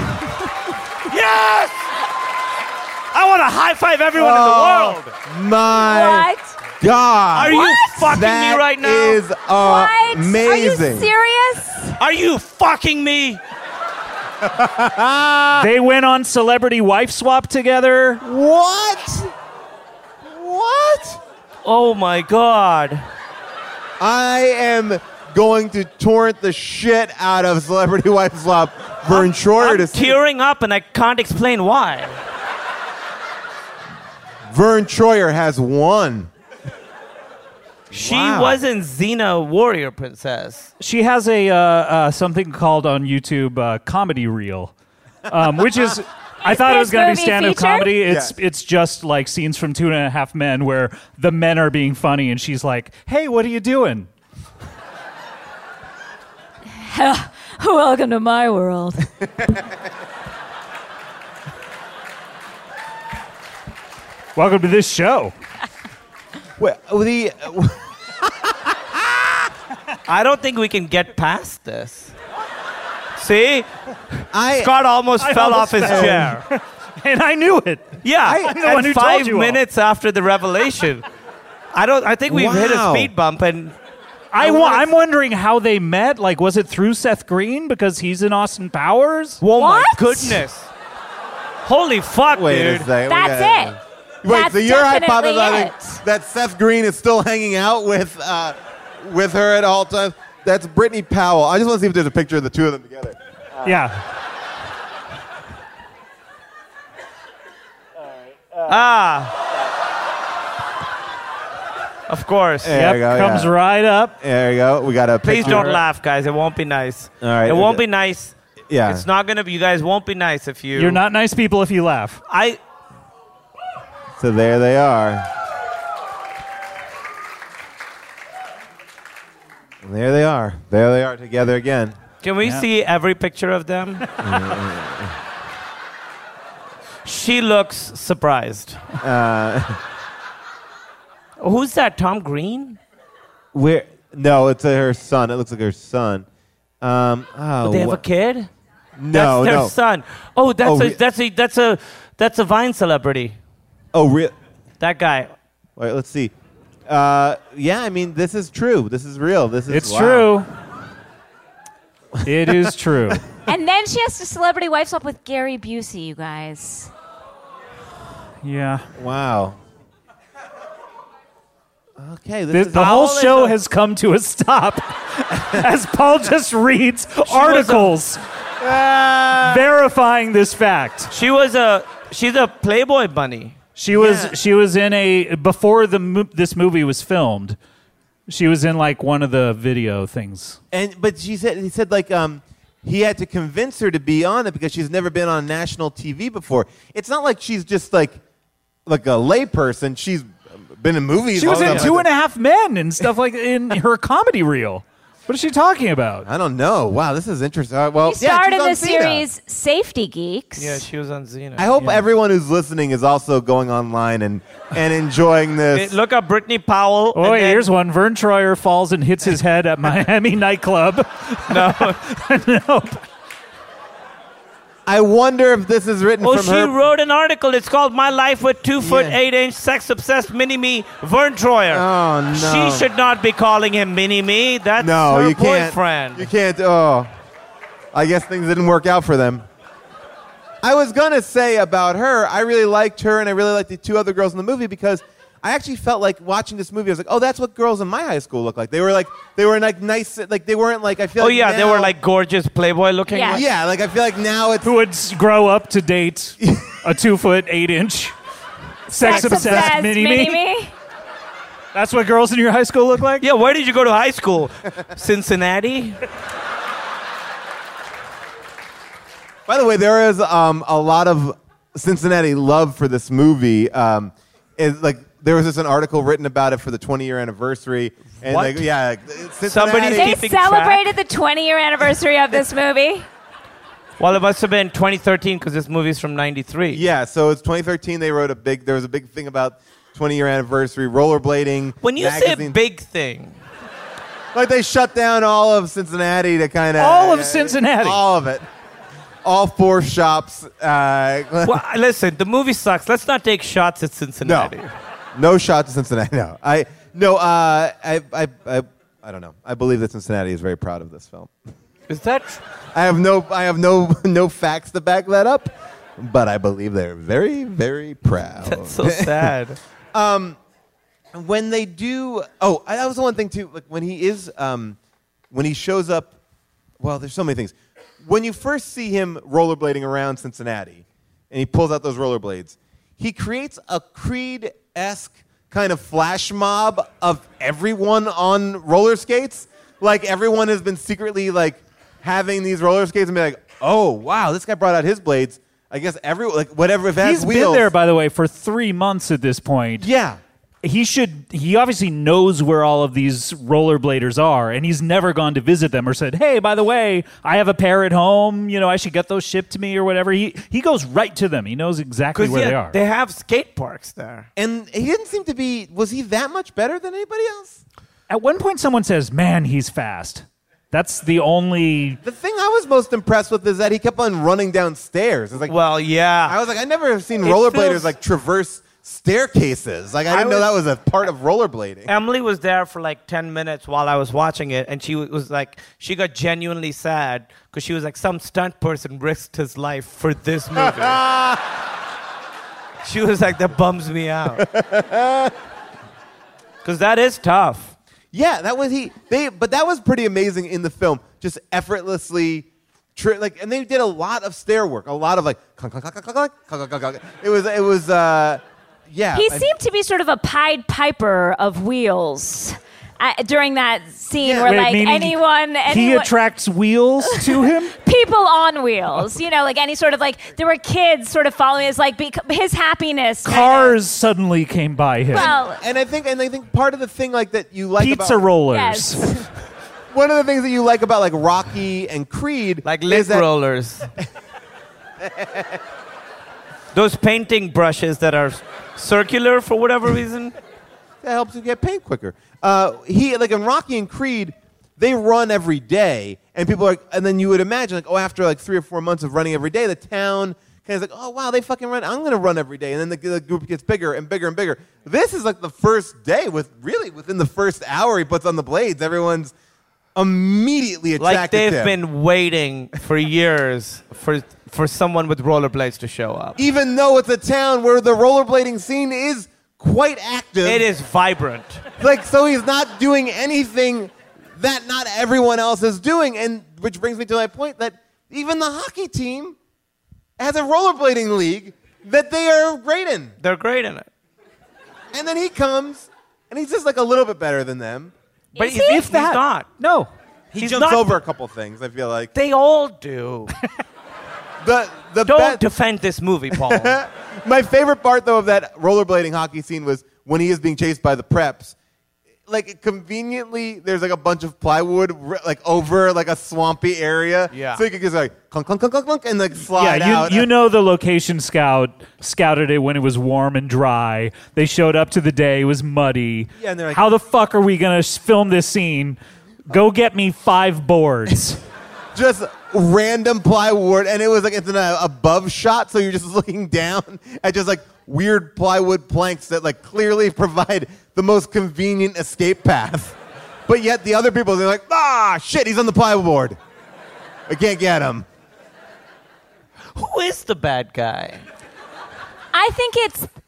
Yes! I want to high five everyone in the world. My What? God. Are you fucking That me right now? is What? amazing. Are you serious? Are you fucking me? They went on Celebrity Wife Swap together. What? What? Oh my God. I am going to torrent the shit out of Celebrity Wife Swap Vern Troyer I'm to see. tearing up and I can't explain why. Vern Troyer has won. She Wow. was in Xena Warrior Princess. She has a uh, uh, something called on YouTube uh, comedy reel, um, which is. I thought it was this going to be movie stand-up feature? comedy. It's Yeah. it's just like scenes from Two and a Half Men where the men are being funny and she's like, "Hey, what are you doing?" Welcome to my world. Welcome to this show. Well, the, I don't think we can get past this. See? I, Scott almost I fell almost off his fell. chair. And I knew it. Yeah, I'm the and one who told five you all. minutes after the revelation. I don't. I think we've hit a Wow. speed bump, and I wanna- wa- I'm wondering how they met. Like, was it through Seth Green because he's in Austin Powers? oh my What? goodness! Holy fuck, wait dude! a second. That's We got- it. Wait, That's so you're definitely hypothesizing it. that Seth Green is still hanging out with uh, with her at all times? That's Brittany Powell. I just want to see if there's a picture of the two of them together. Yeah. Ah, of course. There Yep. you go, Comes yeah. right up. There you go. We got a Please picture. don't laugh, guys. It won't be nice. All right. It won't be nice. Yeah. It's not gonna be. You guys won't be nice if you. You're not nice people if you laugh. I. So there they are. There they are. There they are together again. Can we Yeah. see every picture of them? She looks surprised. Uh, Who's that? Tom Green? where? No, it's uh, her son. It looks like her son. Um, oh, They have a what- kid? No, that's their no. son. Oh, that's Oh, a re- that's a that's a that's a Vine celebrity. Oh, real. That guy. Wait, let's see. Uh, yeah, I mean, this is true. This is real. This is It's wow. true. It is true. And then she has to celebrity wife swap with Gary Busey, you guys. Yeah. Wow. Okay, this The, is the whole Paul is show a- has come to a stop as Paul just reads articles verifying this fact. She was a she's a Playboy bunny. She was Yeah. she was in a before the mo- this movie was filmed. She was in like one of the video things. And but she said he said like um he had to convince her to be on it because she's never been on national T V before. It's not like she's just like like a layperson. She's been in movies. She was all in that. Two and a Half Men and stuff like in her comedy reel. What is she talking about? I don't know. Wow, this is interesting. Uh, well, She yeah, starred she's in on the Xena. series Safety Geeks. Yeah, she was on Xena. I hope everyone who's listening is also going online and and enjoying Hey, this. look up Brittany Powell. Oh, and wait, then- here's one. Vern Troyer falls and hits his head at Miami nightclub. No. Nope. I wonder if this is written Oh, from she her. wrote an article. It's called "My Life with Two Foot Yeah. Eight Inch Sex Obsessed Mini Me Vern Troyer." Oh no! She should not be calling him Mini Me. That's No, her you can't. boyfriend. You can't. Oh, I guess things didn't work out for them. I was gonna say about her, I really liked her, and I really liked the two other girls in the movie because I actually felt like watching this movie. I was like, oh, that's what girls in my high school look like. They were like, they were like nice, like they weren't like. I feel. Oh like yeah, now, they were like gorgeous Playboy looking. Yeah. Yeah, like I feel like now it's. Who would s- grow up to date a two foot eight inch sex obsessed mini me? That's what girls in your high school look like? Yeah, where did you go to high school? Cincinnati? By the way, there is um, a lot of Cincinnati love for this movie. Um, it, like there was just an article written about it for the twenty year anniversary. And What? Like, yeah, like, Cincinnati. Somebody's They keeping celebrated the twenty year anniversary of this movie. Well, it must have been twenty thirteen because this movie's from ninety-three. Yeah, so it's twenty thirteen. They wrote a big. There was a big thing about twenty year anniversary rollerblading. When you magazine. say a big thing, like they shut down all of Cincinnati to kind of All of Cincinnati. all of it, all four shops. Uh, well, listen, the movie sucks. Let's not take shots at Cincinnati. No, no shots to Cincinnati. No, I no. Uh, I, I I I don't know. I believe that Cincinnati is very proud of this film. Is that? Tr- I have no I have no no facts to back that up, but I believe they're very very proud. That's so sad. Um, when they do, oh, that was the one thing too. Like when he is, um, when he shows up. Well, there's so many things. When you first see him rollerblading around Cincinnati, and he pulls out those rollerblades, he creates a Creed-esque kind of flash mob of everyone on roller skates. Like everyone has been secretly like having these roller skates and be like, oh wow, this guy brought out his blades. I guess everyone, like whatever, if it has He's wheels. been there, by the way, for three months at this point. Yeah. He should. He obviously knows where all of these rollerbladers are, and he's never gone to visit them or said, "Hey, by the way, I have a pair at home. You know, I should get those shipped to me or whatever." He he goes right to them. He knows exactly where yeah, they are. They have skate parks there. And he didn't seem to be, was he that much better than anybody else? At one point, someone says, "Man, he's fast." That's the only. The thing I was most impressed with is that he kept on running downstairs. It's like, Well, yeah. I was like, I never have seen It rollerbladers feels- like traverse staircases. Like, I didn't I know that was- was a part of rollerblading. Emily was there for like ten minutes while I was watching it, and she was like, she got genuinely sad because she was like, some stunt person risked his life for this movie. She was like, that bums me out. Because that is tough. Yeah, that was he. They, but that was pretty amazing in the film. Just effortlessly, tri- like, and they did a lot of stair work, a lot of like, clunk, clunk, clunk, clunk, clunk, clunk, clunk, clunk. It was, it was, uh, yeah. He I- seemed to be sort of a Pied Piper of wheels uh, during that scene Yeah. where, Wait, like, meaning anyone, He anyone attracts wheels to him. people on wheels, you know, like any sort of like there were kids sort of following his like bec- his happiness. kind of- Cars suddenly came by him. Well, and I think, and I think part of the thing like that you like Pizza about, rollers. yes. one of the things that you like about like Rocky and Creed, Like is lid that rollers. Those painting brushes that are circular for whatever reason. that helps you get paint quicker. Uh, he like in Rocky and Creed, they run every day, and people are, like, and then you would imagine like, oh, after like three or four months of running every day, the town kind of like, oh wow, they fucking run. I'm gonna run every day, and then the, the group gets bigger and bigger and bigger. This is like the first day with really within the first hour he puts on the blades, everyone's immediately attracted Like they've to him. been waiting for years for for someone with rollerblades to show up. Even though it's a town where the rollerblading scene is quite active. It is vibrant. Like, so he's not doing anything that not everyone else is doing. And which brings me to my point that even the hockey team has a rollerblading league that they are great in. They're great in it. And then he comes, and he's just like a little bit better than them. But Is if, he? if that, not. No. He He's jumps not- over a couple things, I feel like. They all do. The, the Don't be- defend this movie, Paul. My favorite part, though, of that rollerblading hockey scene was when he is being chased by the preps. Like, conveniently, there's like a bunch of plywood r- like over like a swampy area. Yeah. So you could just like clunk, clunk, clunk, clunk, clunk, and like slide Yeah, out. you, you know the location scout scouted it when it was warm and dry. They showed up to the day, it was muddy. Yeah, and they're like- how the fuck are we going to film this scene? Go get me five boards. Just random plywood, and it was like it's an uh, above shot, so you're just looking down at just like weird plywood planks that like clearly provide the most convenient escape path. But yet the other people, they're like, ah, shit, he's on the plywood. I can't get him. Who is the bad guy? I think it's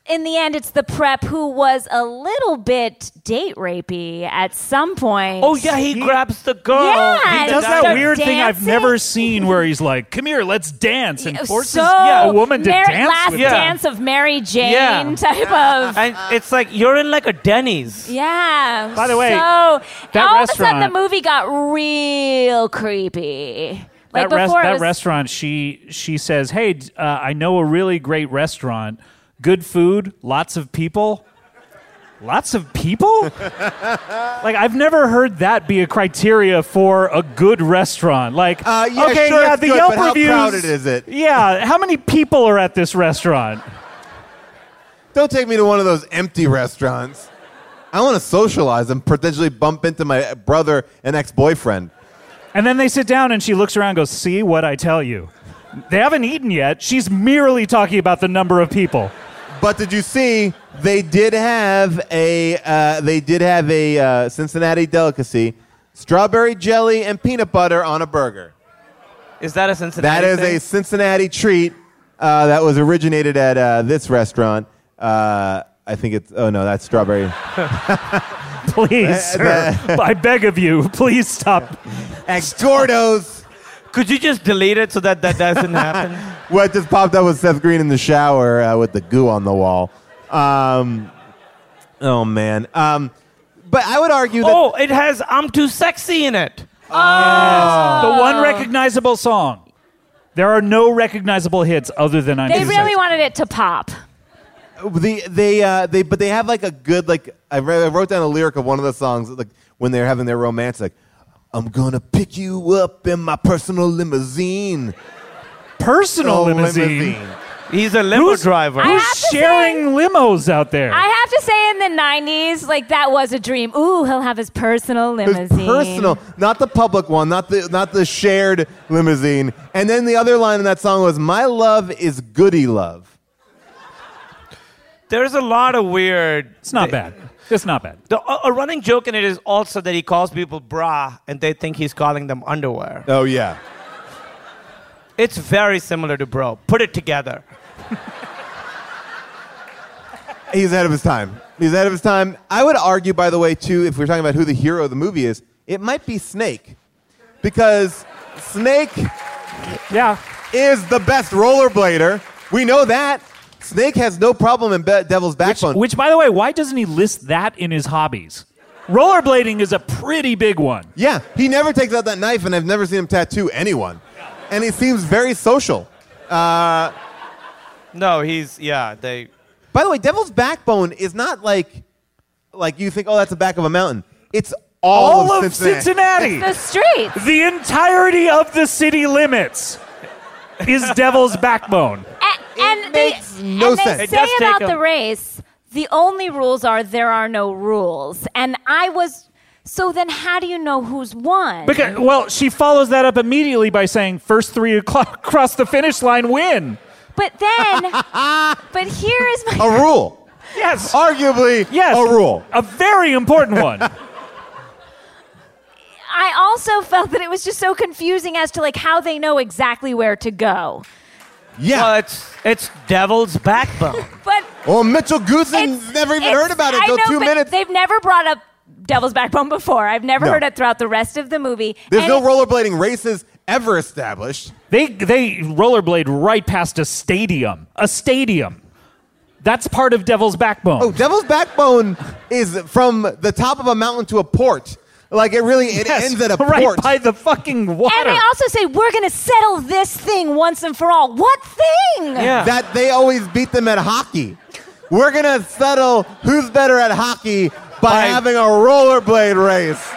in the end, it's the prep who was a little bit date rapey at some point. Oh, yeah, he, he grabs the girl. Yeah, he does that start weird dancing. thing I've never seen where he's like, come here, let's dance, and forces so, yeah, a woman to Mary, dance last with Yeah. dance of Mary Jane Yeah. type of. And it's like you're in like a Denny's. Yeah. By the way, so that all of a sudden restaurant- the movie got real creepy. Like that res- before, it that was, restaurant, she she says, hey, d- uh, I know a really great restaurant, good food, lots of people. Lots of people? Like, I've never heard that be a criteria for a good restaurant. Like, Uh, yeah, okay, sure, yeah, it's the good, Yelp but how reviews. crowded is it? Yeah, how many people are at this restaurant? Don't take me to one of those empty restaurants. I want to socialize and potentially bump into my brother and ex-boyfriend. And then they sit down and she looks around and goes, see what I tell you. They haven't eaten yet. She's merely talking about the number of people. But did you see they did have a uh, they did have a uh, Cincinnati delicacy, strawberry jelly and peanut butter on a burger. Is that a Cincinnati That is thing? a Cincinnati treat uh, that was originated at uh, this restaurant. Uh, I think it's oh no, that's strawberry. Please, sir. I beg of you, please stop. At Gordo's. Could you just delete it so that that doesn't happen? What just popped up was Seth Green in the shower uh, with the goo on the wall. Um, oh man. Um, but I would argue that Oh, it has I'm Too Sexy in it. The one recognizable song. There are no recognizable hits other than I'm they Too really Sexy. wanted it to pop. the they uh, they but they have like a good like I, re- I wrote down a lyric of one of the songs like when they're having their romance like I'm gonna pick you up in my personal limousine. Personal Oh, limousine. He's a limo Who's- driver. I Who's have to sharing limos out there? I have to say, in the nineties, like that was a dream. Ooh, he'll have his personal His limousine. personal, not the public one, not the not the shared limousine. And then the other line in that song was "My love is goody love." There's a lot of weird. it's not bad. It's not bad. The, a, a running joke in it is also that he calls people bra and they think he's calling them underwear. Oh yeah. It's very similar to bro. Put it together. He's ahead of his time. He's ahead of his time. I would argue, by the way, too, if we're talking about who the hero of the movie is, it might be Snake. Because Snake Yeah. is the best rollerblader. We know that. Snake has no problem in Be- Devil's Which, Backbone. which, by the way, why doesn't he list that in his hobbies? Rollerblading is a pretty big one. yeah, he never takes out that knife, and I've never seen him tattoo anyone. And he seems very social. Uh, No, he's, yeah, they. by the way, Devil's Backbone is not like like you think, oh, that's the back of a mountain. It's all, All of Cincinnati. Cincinnati. The streets. The entirety of the city limits is Devil's Backbone. A- and they, makes no and sense. they It say does take about a- the race, the only rules are there are no rules. And I was, so then how do you know who's won? Because, well, she follows that up immediately by saying, first three o'clock across the finish line win. But then, but here is my... A rule. Yes. Arguably Yes. a rule. A very important one. I also felt that it was just so confusing as to like how they know exactly where to go. Yeah. Well, it's, it's Devil's Backbone. But well, Mitchell Goosen's it's, never even it's- heard about it I until know, two but minutes. They've never brought up Devil's Backbone before. I've never No. heard it throughout the rest of the movie. There's And no it- rollerblading races ever established. They they rollerblade right past a stadium. A stadium. That's part of Devil's Backbone. Oh, Devil's Backbone is from the top of a mountain to a port. Like it really, it Yes, ends at a right port. by the fucking water. And they also say, we're going to settle this thing once and for all. What thing? Yeah. That they always beat them at hockey. We're gonna settle who's better at hockey by, By- having a rollerblade race.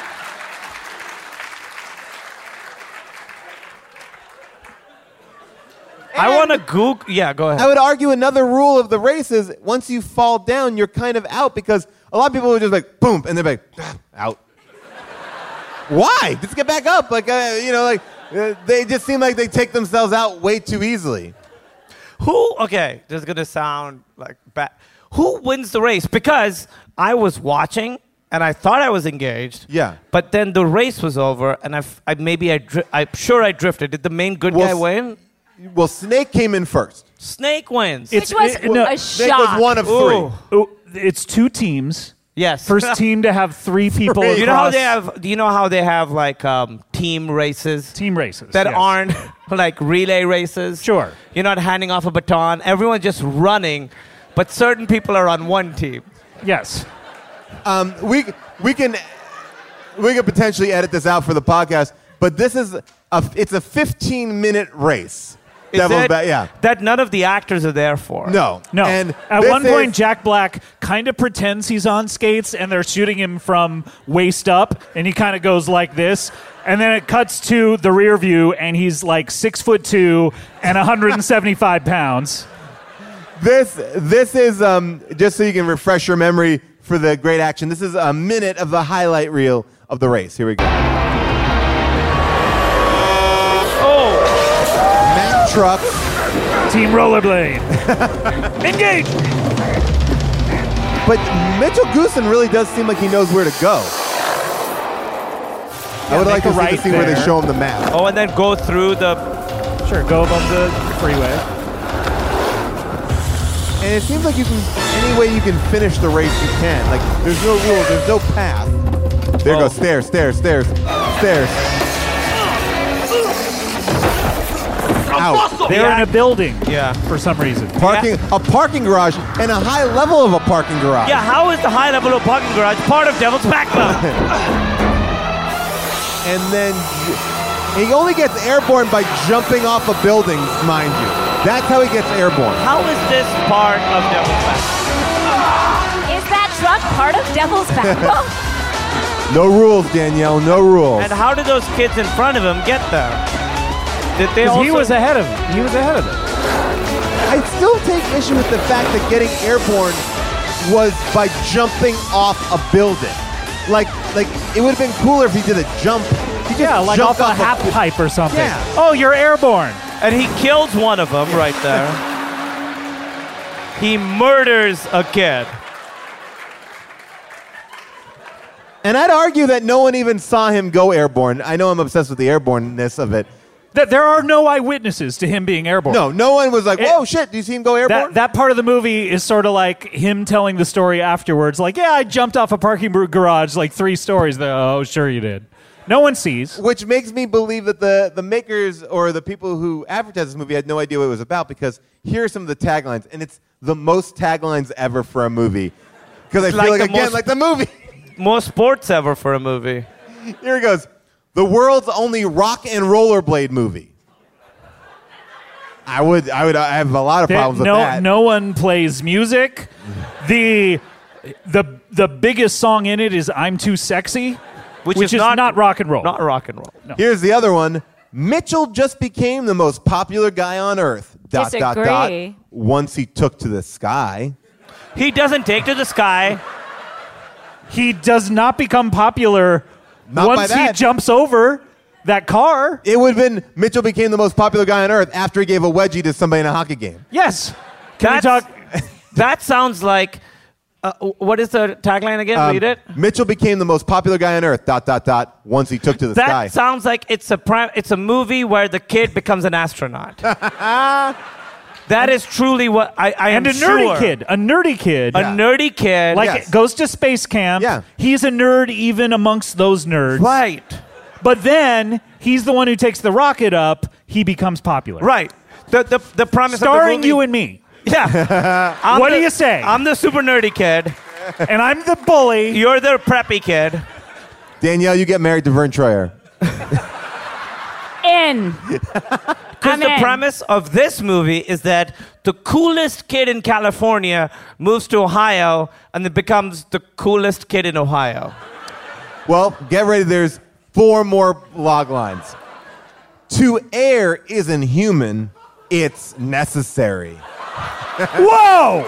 I want to Google. Yeah, go I ahead. would argue another rule of the race is once you fall down, you're kind of out because a lot of people would just like boom and they're like "Ah, out. Why? Just get back up. Like uh, you know, like uh, they just seem like they take themselves out way too easily. Who, okay, this is going to sound like bad. Who wins the race? Because I was watching and I thought I was engaged. Yeah. But then the race was over and I, f- I maybe I, dri- I'm sure I drifted. Did the main good Well, guy s- win? Well, Snake came in first. Snake wins. Which was it- no, a Snake shock. was one of three. Ooh. Oh, it's two teams. Yes. First team to have three people Three. across You know how they have? Do you know how they have like um, team races team races that yes. aren't like relay races? Sure. You're not handing off a baton. Everyone's just running, but certain people are on one team. Yes. Um, we we can we could potentially edit this out for the podcast, but this is a it's a fifteen minute race. Is Devil's it Ba- yeah. that none of the actors are there for? No. No. And At this one point, is- Jack Black kind of pretends he's on skates, and they're shooting him from waist up, and he kind of goes like this. And then it cuts to the rear view, and he's like six foot two and one hundred seventy-five pounds. This this is um, just so you can refresh your memory for the great action. This is a minute of the highlight reel of the race. Here we go. Oh, Mack trucks. Team Rollerblade. Engage! But Mitchell Goosen really does seem like he knows where to go. I would like make to a see right the scene where they there. show him the map. oh, and then go through the. Sure, go above the freeway. And it seems like you can, any way you can finish the race, you can. Like, there's no rules, there's no path. There Oh. goes stairs, stairs, stairs, stairs. Out. They're in a building Yeah. for some reason. Parking, a parking garage, and a high level of a parking garage. Yeah, how is the high level of parking garage part of Devil's Backbone? And then he only gets airborne by jumping off of buildings, mind you. That's how he gets airborne. How is this part of Devil's Backbone? Is that truck part of Devil's Backbone? No rules, Danielle, no rules. And how did those kids in front of him get there? Did they Because also? he was ahead of he was ahead of it. I still take issue with the fact that getting airborne was by jumping off a building. Like, like it would have been cooler if he did a jump. He just Yeah, like jumped off a half pipe or something. Yeah. Oh, you're airborne. And he kills one of them right there. He murders a kid. And I'd argue that no one even saw him go airborne. I know I'm obsessed with the airborneness of it. That there are no eyewitnesses to him being airborne. No, no one was like, It- "Whoa, shit! Do you see him go airborne?" That, that part of the movie is sort of like him telling the story afterwards. Like, yeah, I jumped off a parking gar- garage like three stories. There. Oh, sure you did. No one sees. Which makes me believe that the, the makers or the people who advertised this movie had no idea what it was about, because here are some of the taglines, and it's the most taglines ever for a movie. Because I It's feel like like, the again, most- like the movie. Most sports ever for a movie. Here it goes. The world's only rock and rollerblade movie. I would, I would, I have a lot of There- problems no, with that. no one plays music. The the the biggest song in it is "I'm Too Sexy," Which, which, is, not, rock and roll. Not rock and roll. Here's the other one. Mitchell just became the most popular guy on earth. Dot, dot, dot. Disagree. Once he took to the sky. He doesn't take to the sky. He does not become popular Not by once he that. jumps over that car. It would have been Mitchell became the most popular guy on earth after he gave a wedgie to somebody in a hockey game. Yes. Can That's, we talk? that sounds like. Uh, what is the tagline again? Um, Read it. Mitchell became the most popular guy on earth. Dot dot dot. Once he took to the That sky. sounds like it's a prim- it's a movie where the kid becomes an astronaut. That is truly what I, I And am a nerdy sure. kid. A nerdy kid. A nerdy kid. like Yes. goes to space camp. Yeah. He's a nerd even amongst those nerds. Right. But then he's the one who takes the rocket up. He becomes popular. Right. The the the premise Starring of the movie, you and me. Yeah. I'm What the- do you say? I'm the super nerdy kid. And I'm the bully. You're the preppy kid. Danielle, you get married to Vern Troyer. In. Because I'm the in. premise of this movie is that the coolest kid in California moves to Ohio and then becomes the coolest kid in Ohio. Well, get ready. There's four more log lines. To err isn't human. It's necessary. Whoa!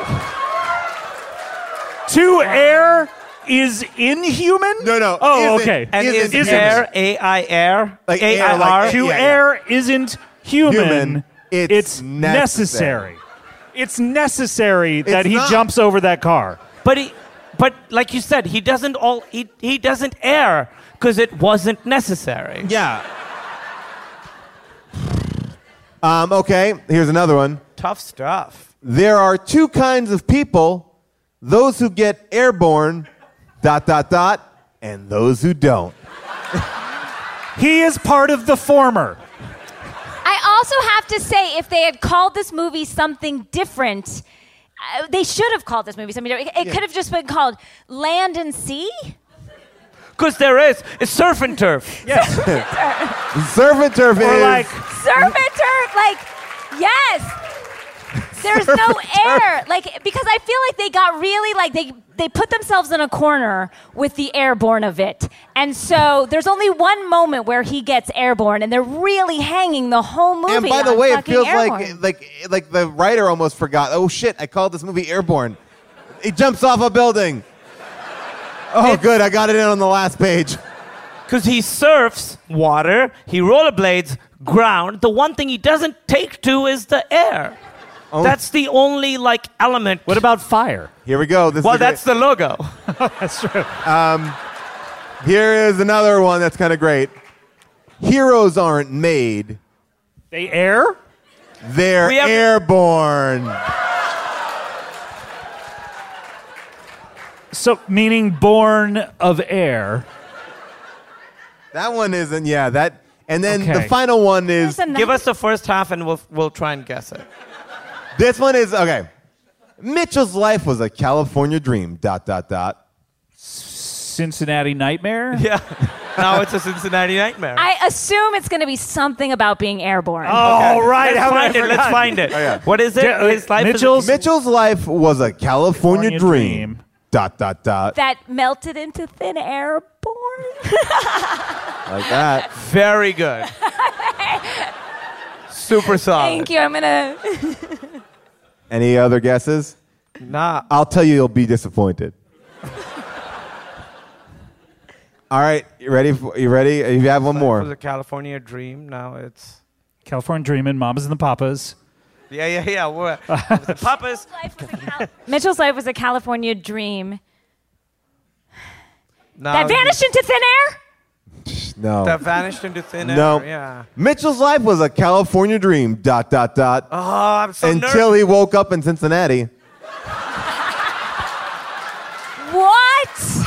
To air is inhuman? No, no, Oh, isn't- okay. And Isn't is human. air A I air? Like A air, I like- R? To Yeah, yeah. air isn't human. Human, it's necessary. necessary. It's necessary that he not. jumps over that car. But he, but like you said, he doesn't all he he doesn't air because it wasn't necessary. Yeah. Um, okay, here's another one. Tough stuff. There are two kinds of people, those who get airborne, dot, dot, dot, and those who don't. He is part of the former. I also have to say, if they had called this movie something different, uh, they should have called this movie something different. It, it Yeah. could have just been called Land and Sea. Because there is. It's surf and turf. Yes. Surf and turf Or is... like, Surf and turf, like, yes. There's no air, like, because I feel like they got really, like, they they put themselves in a corner with the airborne of it. And so there's only one moment where he gets airborne, and they're really hanging the whole movie. And by the on way, it fucking feels airborne. like like like the writer almost forgot. Oh shit! I called this movie Airborne. He jumps off a building. Oh, good! I got it in on the last page. Because he surfs water, he rollerblades ground. The one thing he doesn't take to is the air. Oh. That's the only like element. what about fire? Here we go. This Well, is a great- that's the logo. That's true. Here is another one that's kind of great. Heroes aren't made; They air? they're We have- airborne. So, meaning born of air. That one isn't. Yeah, that. And then the Okay. final one is. There's a Give nice- us the first half, and we'll we'll try and guess it. This one is okay. Mitchell's life was a California dream. Dot dot dot. Cincinnati Nightmare? Yeah. Now it's a Cincinnati Nightmare. I assume it's going to be something about being airborne. Oh, right. Let's How find did I it. Let's forgot? find it. Oh, yeah. What is it? Yeah, His life Mitchell's- is a- Mitchell's life was a California, California dream. dream. Dot dot dot. That melted into thin air born. Like that. very good. Super solid. Thank you. I'm going to. Any other guesses? Nah. I'll tell you, you'll be disappointed. All right, you ready? For, you ready? You have one It was more. a California dream. Now it's. California Dreamin', Mamas and the Papas. Yeah, yeah, yeah. We're, the Papas. Life was a Cal- Mitchell's life was a California dream. Now That vanished into thin air? No. That vanished into thin air. No. Yeah. Mitchell's life was a California dream. Dot dot dot. Oh, I'm so Until nervous. he woke up in Cincinnati. What?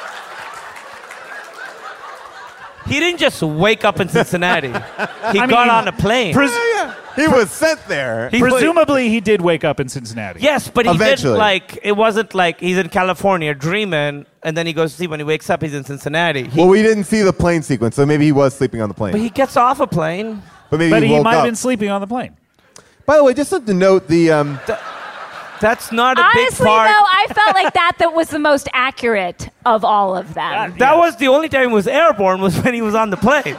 He didn't just wake up in Cincinnati. He I got mean, on a plane. Pres- He was sent there. He- presumably, he did wake up in Cincinnati. Yes, but he Eventually. didn't like. It wasn't like he's in California dreaming, and then he goes to sleep. When he wakes up, he's in Cincinnati. He, Well, we didn't see the plane sequence, so maybe he was sleeping on the plane. but he gets off a plane. But maybe But he he woke might up. have been sleeping on the plane. By the way, just something to note: the um, That's not a big Honestly, part. though, I felt like that that was the most accurate of all of them. that was the only time he was airborne was when he was on the plane.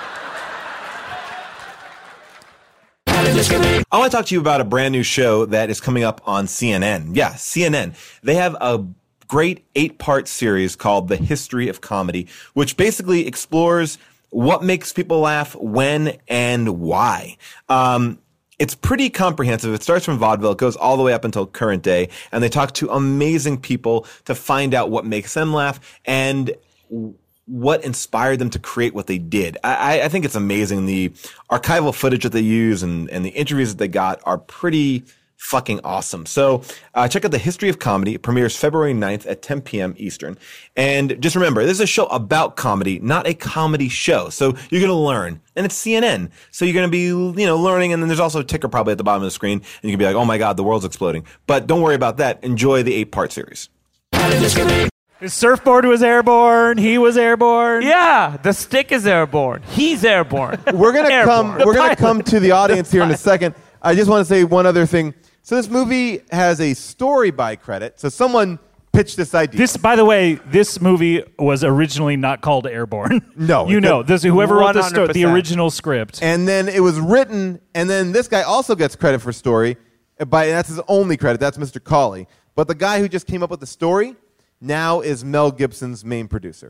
I want to talk to you about a brand new show that is coming up on C N N. Yeah, C N N. They have a great eight-part series called The History of Comedy, which basically explores what makes people laugh, when, and why. Um, it's pretty comprehensive. It starts from vaudeville. It goes all the way up until current day. And they talk to amazing people to find out what makes them laugh and what inspired them to create what they did. I, I think it's amazing. The archival footage that they use and, and the interviews that they got are pretty fucking awesome. So uh, check out The History of Comedy. It premieres February ninth at ten p.m. Eastern. And just remember, this is a show about comedy, not a comedy show. So you're going to learn. And it's C N N. So you're going to be, you know, learning. And then there's also a ticker probably at the bottom of the screen. And you can be like, oh my God, the world's exploding. But don't worry about that. Enjoy the eight-part series. His surfboard was airborne. He was airborne. Yeah, the stick is airborne. He's airborne. we're gonna Airborne. come. We're gonna come to the audience here in a second. I just want to say one other thing. So this movie has a story by credit. So someone pitched this idea. This, by the way, this movie was originally not called Airborne. No, you it know, could- this whoever wrote the story, one hundred the percent. original script. and then it was written, and then this guy also gets credit for story. By that's his only credit. That's Mister Cawley. But the guy who just came up with the story now is Mel Gibson's main producer.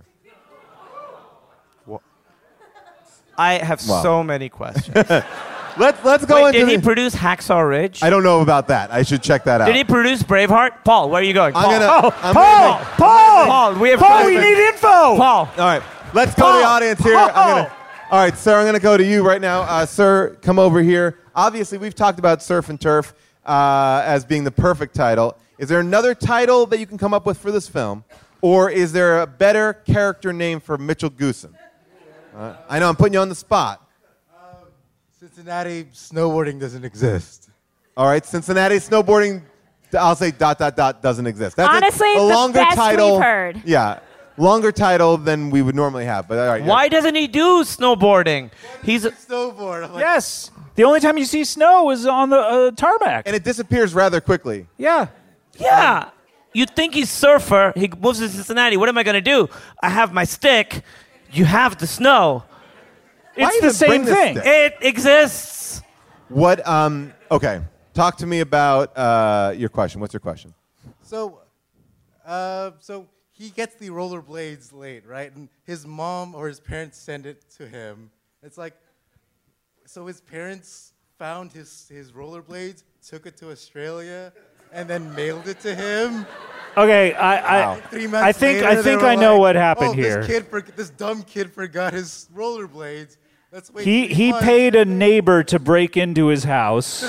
I have Wow. so many questions. Let's let's go Wait, into. did he the- produce Hacksaw Ridge? I don't know about that. I should check that out. Did he produce Braveheart? Paul, where are you going? I'm Paul. gonna. Oh, I'm Paul! Gonna Paul! Paul, we have Paul, we questions. need info. Paul. all right. Let's go to the audience here. I'm gonna. All right, sir, I'm going to go to you right now. Uh, sir, come over here. Obviously, we've talked about Surf and Turf uh, as being the perfect title. Is there another title that you can come up with for this film? Or is there a better character name for Mitchell Goosen? Uh, I know I'm putting you on the spot. Um, Cincinnati snowboarding doesn't exist. All right, Cincinnati snowboarding, I'll say dot, dot, dot, doesn't exist. That's Honestly, a, a the longer best title. we've heard. Yeah, longer title than we would normally have. But all right. Why yeah. doesn't he do snowboarding? He's a, Snowboard. I'm like, Yes. The only time you see snow is on the uh, tarmac. And it disappears rather quickly. Yeah. yeah. You'd think he's surfer. He moves to Cincinnati. What am I going to do? I have my stick. You have the snow. Why It's even the same bring this thing. stick? It exists. What? Um. Okay. Talk to me about uh, your question. What's your question? So, uh, so he gets the rollerblades late, right? And his mom or his parents send it to him. It's like, so his parents found his his rollerblades, took it to Australia, and then mailed it to him. Okay, I I, Three months I think later, I they think were I know like, what happened oh, here. This kid, for, this dumb kid, forgot his rollerblades. Let's wait. He three he months. paid a neighbor to break into his house,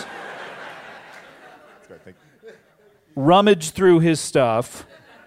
rummage through his stuff,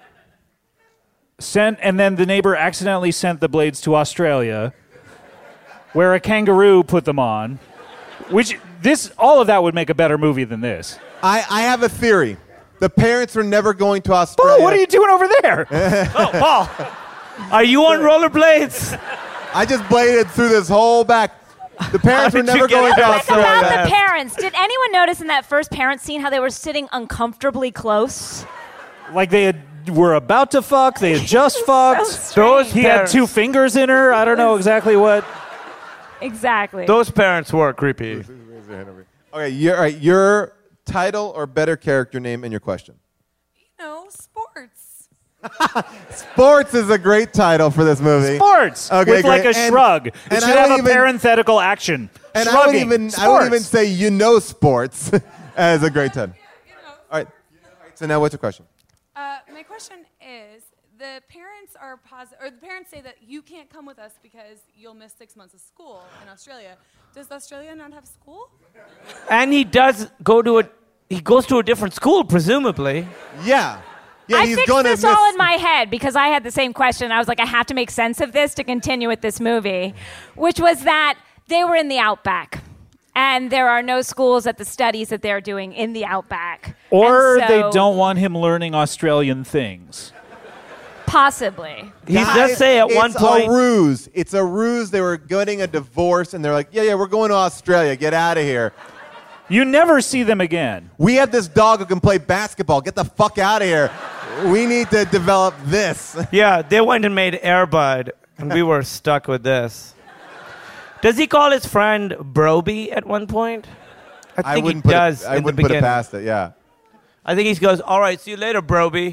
sent, and then the neighbor accidentally sent the blades to Australia, where a kangaroo put them on. Which this all of that would make a better movie than this. I, I have a theory. The parents were never going to Australia. Paul, what are you doing over there? Oh, Paul. Are you on rollerblades? I just bladed through this whole back. The parents were How did you never get going out to of Think Australia. about the parents. Did anyone notice in that first parent scene how they were sitting uncomfortably close? Like they had, were about to fuck, they had just fucked. Those He had parents- two fingers in her. I don't know exactly what. Exactly. Those parents were creepy. Okay, your, all right, your title or better character name in your question. No, sports. Sports is a great title for this movie. Sports Okay, with like great. a And- shrug. It and should I have don't a even- parenthetical action. And I Shrugging. would even sports. I would even say you know sports as a great title. All right. All right. So now what's your question? Uh, my question is, the parents are positive, or the parents say that you can't come with us because you'll miss six months of school in Australia. Does Australia not have school? And he does go to a, he goes to a different school, presumably. Yeah. Yeah, I he's fixed gonna this miss- all in my head because I had the same question. I was like, I have to make sense of this to continue with this movie, which was that they were in the Outback. And there are no schools at the studies that they're doing in the Outback. Or And so- they don't want him learning Australian things. Possibly. He does say at one it's point. a ruse. It's a ruse. They were getting a divorce, and they're like, yeah, yeah, we're going to Australia. Get out of here. You never see them again. We have this dog who can play basketball. Get the fuck out of here. We need to develop this. Yeah, they went and made Air Bud, and we were stuck with this. Does he call his friend Broby at one point? I think I wouldn't he put does it, I in the wouldn't put it beginning. past it, yeah. I think he goes, all right, see you later, Broby.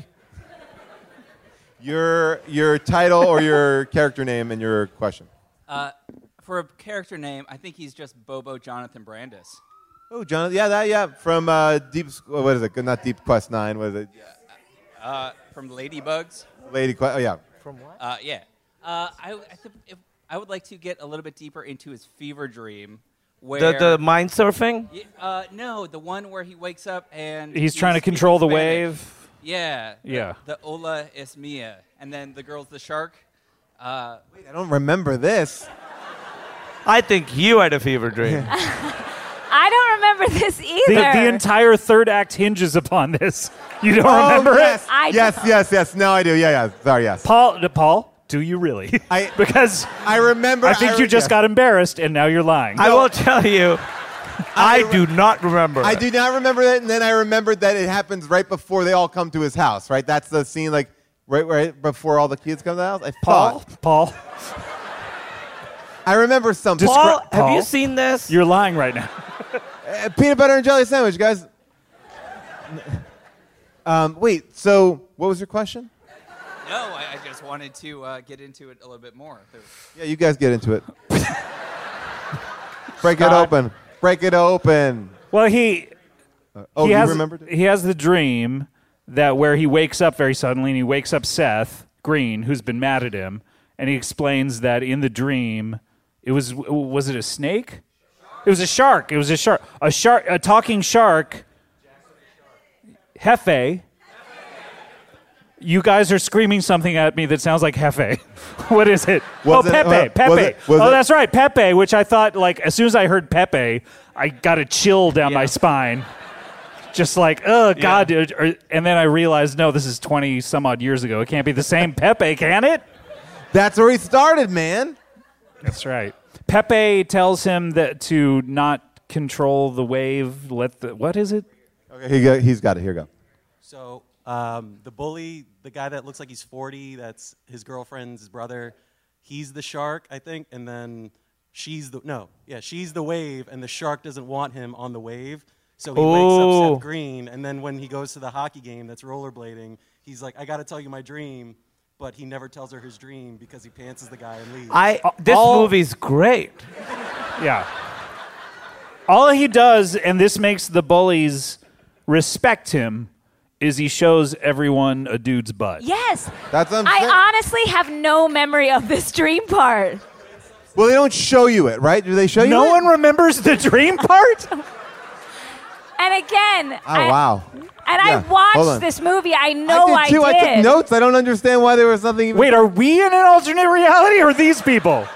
Your your title or your character name and your question. Uh, for a character name, I think he's just Bobo Jonathan Brandis. Oh, John, yeah, that, yeah, from uh, Deep, what is it? Not Deep Quest Nine, what is it? Uh, from Ladybugs. Lady Quest, oh, yeah. From what? Uh, yeah. Uh, I, I, think if, I would like to get a little bit deeper into his fever dream. Where, The, the mind surfing? Y- Uh, no, the one where he wakes up and He's trying to control the speaking Spanish. wave. Yeah. the- Yeah. The, Ola es mia, and then the girl's the shark. Uh, Wait, I don't remember this. I think you had a fever dream. I don't remember this The, either. the entire third act hinges upon this. You don't Oh, remember yes. it? I yes, don't. yes, yes. No, I do. Yeah, yeah. Sorry, yes. Paul, uh, Paul, do you really? I- because I remember. I think you just yeah. got embarrassed and now you're lying. I will tell you, I, I do not remember. I do not remember that, and then I remembered that it happens right before they all come to his house, right? That's the scene, like, right, right before all the kids come to the house. I Paul, thought. Paul, I remember something. Paul, Descri- have Paul? you seen this? you're lying right now. Uh, peanut butter and jelly sandwich, guys. Um, wait, so what was your question? no, I, I just wanted to uh, get into it a little bit more. There was- Yeah, you guys get into it. Break it Scott. open. Break it open. Well, he Uh, oh, he you has remembered it? he has the dream that where he wakes up very suddenly and he wakes up Seth Green, who's been mad at him, and he explains that in the dream It was was it a snake? It was a shark. It was a shark. A shark. A talking shark. Hefe. You guys are screaming something at me that sounds like Hefe. What is it? Was oh, it- Pepe. uh, Pepe. was it- was oh, it- that's right, Pepe. Which I thought, like, as soon as I heard Pepe, I got a chill down my spine. Just like, oh God. Or- or- And then I realized, no, this is twenty some odd years ago. It can't be the same Pepe, can it? That's where he started, man. That's right. Pepe tells him that to not control the wave. Let the what is it? Okay, he got, he's got it. Here you go. So um, the bully, the guy that looks like he's forty, that's his girlfriend's brother. He's the shark, I think, and then she's the no, yeah, she's the wave, and the shark doesn't want him on the wave, so he wakes Oh. up Seth Green, and then when he goes to the hockey game that's rollerblading, he's like, "I got to tell you my dream." But he never tells her his dream because he pantses the guy and leaves. I this All- movie's great. Yeah. All he does, and this makes the bullies respect him, is he shows everyone a dude's butt. Yes. That's what I'm I saying. honestly have no memory of this dream part. Well, they don't show you it, right? Do they show you No it? one remembers the dream part? And again, Oh, I, wow. and Yeah, I hold watched on. this movie. I know I did too. I I did. took notes. I don't understand why there was something. Even Wait, are we in an alternate reality or these people?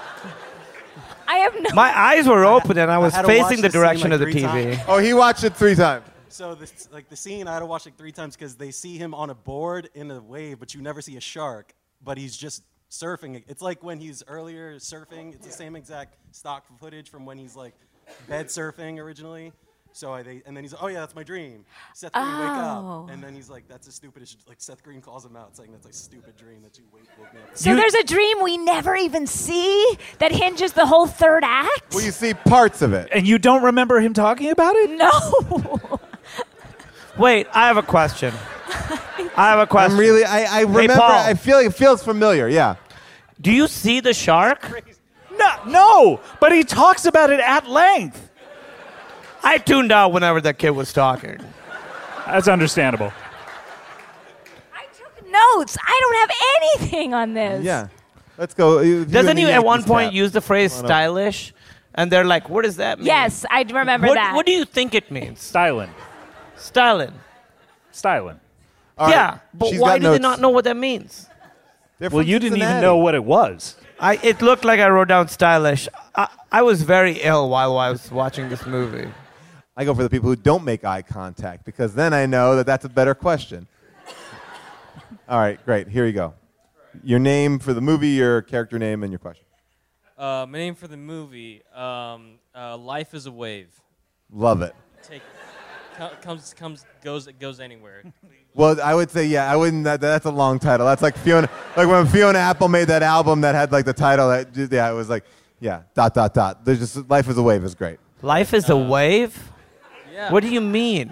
I have no. My eyes were open and I was had to watch facing the this scene direction like of the three T V. times. Oh, he watched it three times. So this, like the scene, I had to watch it three times because they see him on a board in a wave, but you never see a shark. But he's just surfing. It's like when he's earlier surfing. It's the same exact stock footage from when he's like bed surfing originally. So I, they, and then he's like, "Oh yeah, that's my dream." Seth Green, wake Oh. up. And then he's like, "That's the stupidest." Like Seth Green calls him out, saying that's a stupid dream that you wake, woke me up. So there's a dream we never even see that hinges the whole third act? Well, you see parts of it. And you don't remember him talking about it? No. Wait, I have a question. I have a question. I'm really. I, I remember. Paul. I feel like it feels familiar. Yeah. Do you see the shark? No, no, but he talks about it at length. I tuned out whenever that kid was talking. That's understandable. I took notes. I don't have anything on this. Yeah. Let's go. You- you Doesn't and he the at one Yankees point cap. use the phrase Come on up. stylish? And they're like, what does that mean? Yes, I remember what, that. What do you think it means? Styling. Styling. Styling. All right. Yeah, but She's why got do they notes. not know what that means? They're Well, from you didn't even Cincinnati. know what it was. I, it looked like I wrote down stylish. I, I was very ill while I was watching this movie. I go for the people who don't make eye contact because then I know that that's a better question. All right, great. Here you go. Your name for the movie, your character name, and your question. Uh, my name for the movie, um, uh, Life is a Wave. Love it. Take, co- comes, comes, goes, goes anywhere. Well, I would say, yeah, I wouldn't. That, that's a long title. That's like Fiona, like when Fiona Apple made that album that had like the title. That just, yeah, it was like, yeah, dot dot dot. There's just Life is a Wave is great. Life is a wave? Yeah. What do you mean?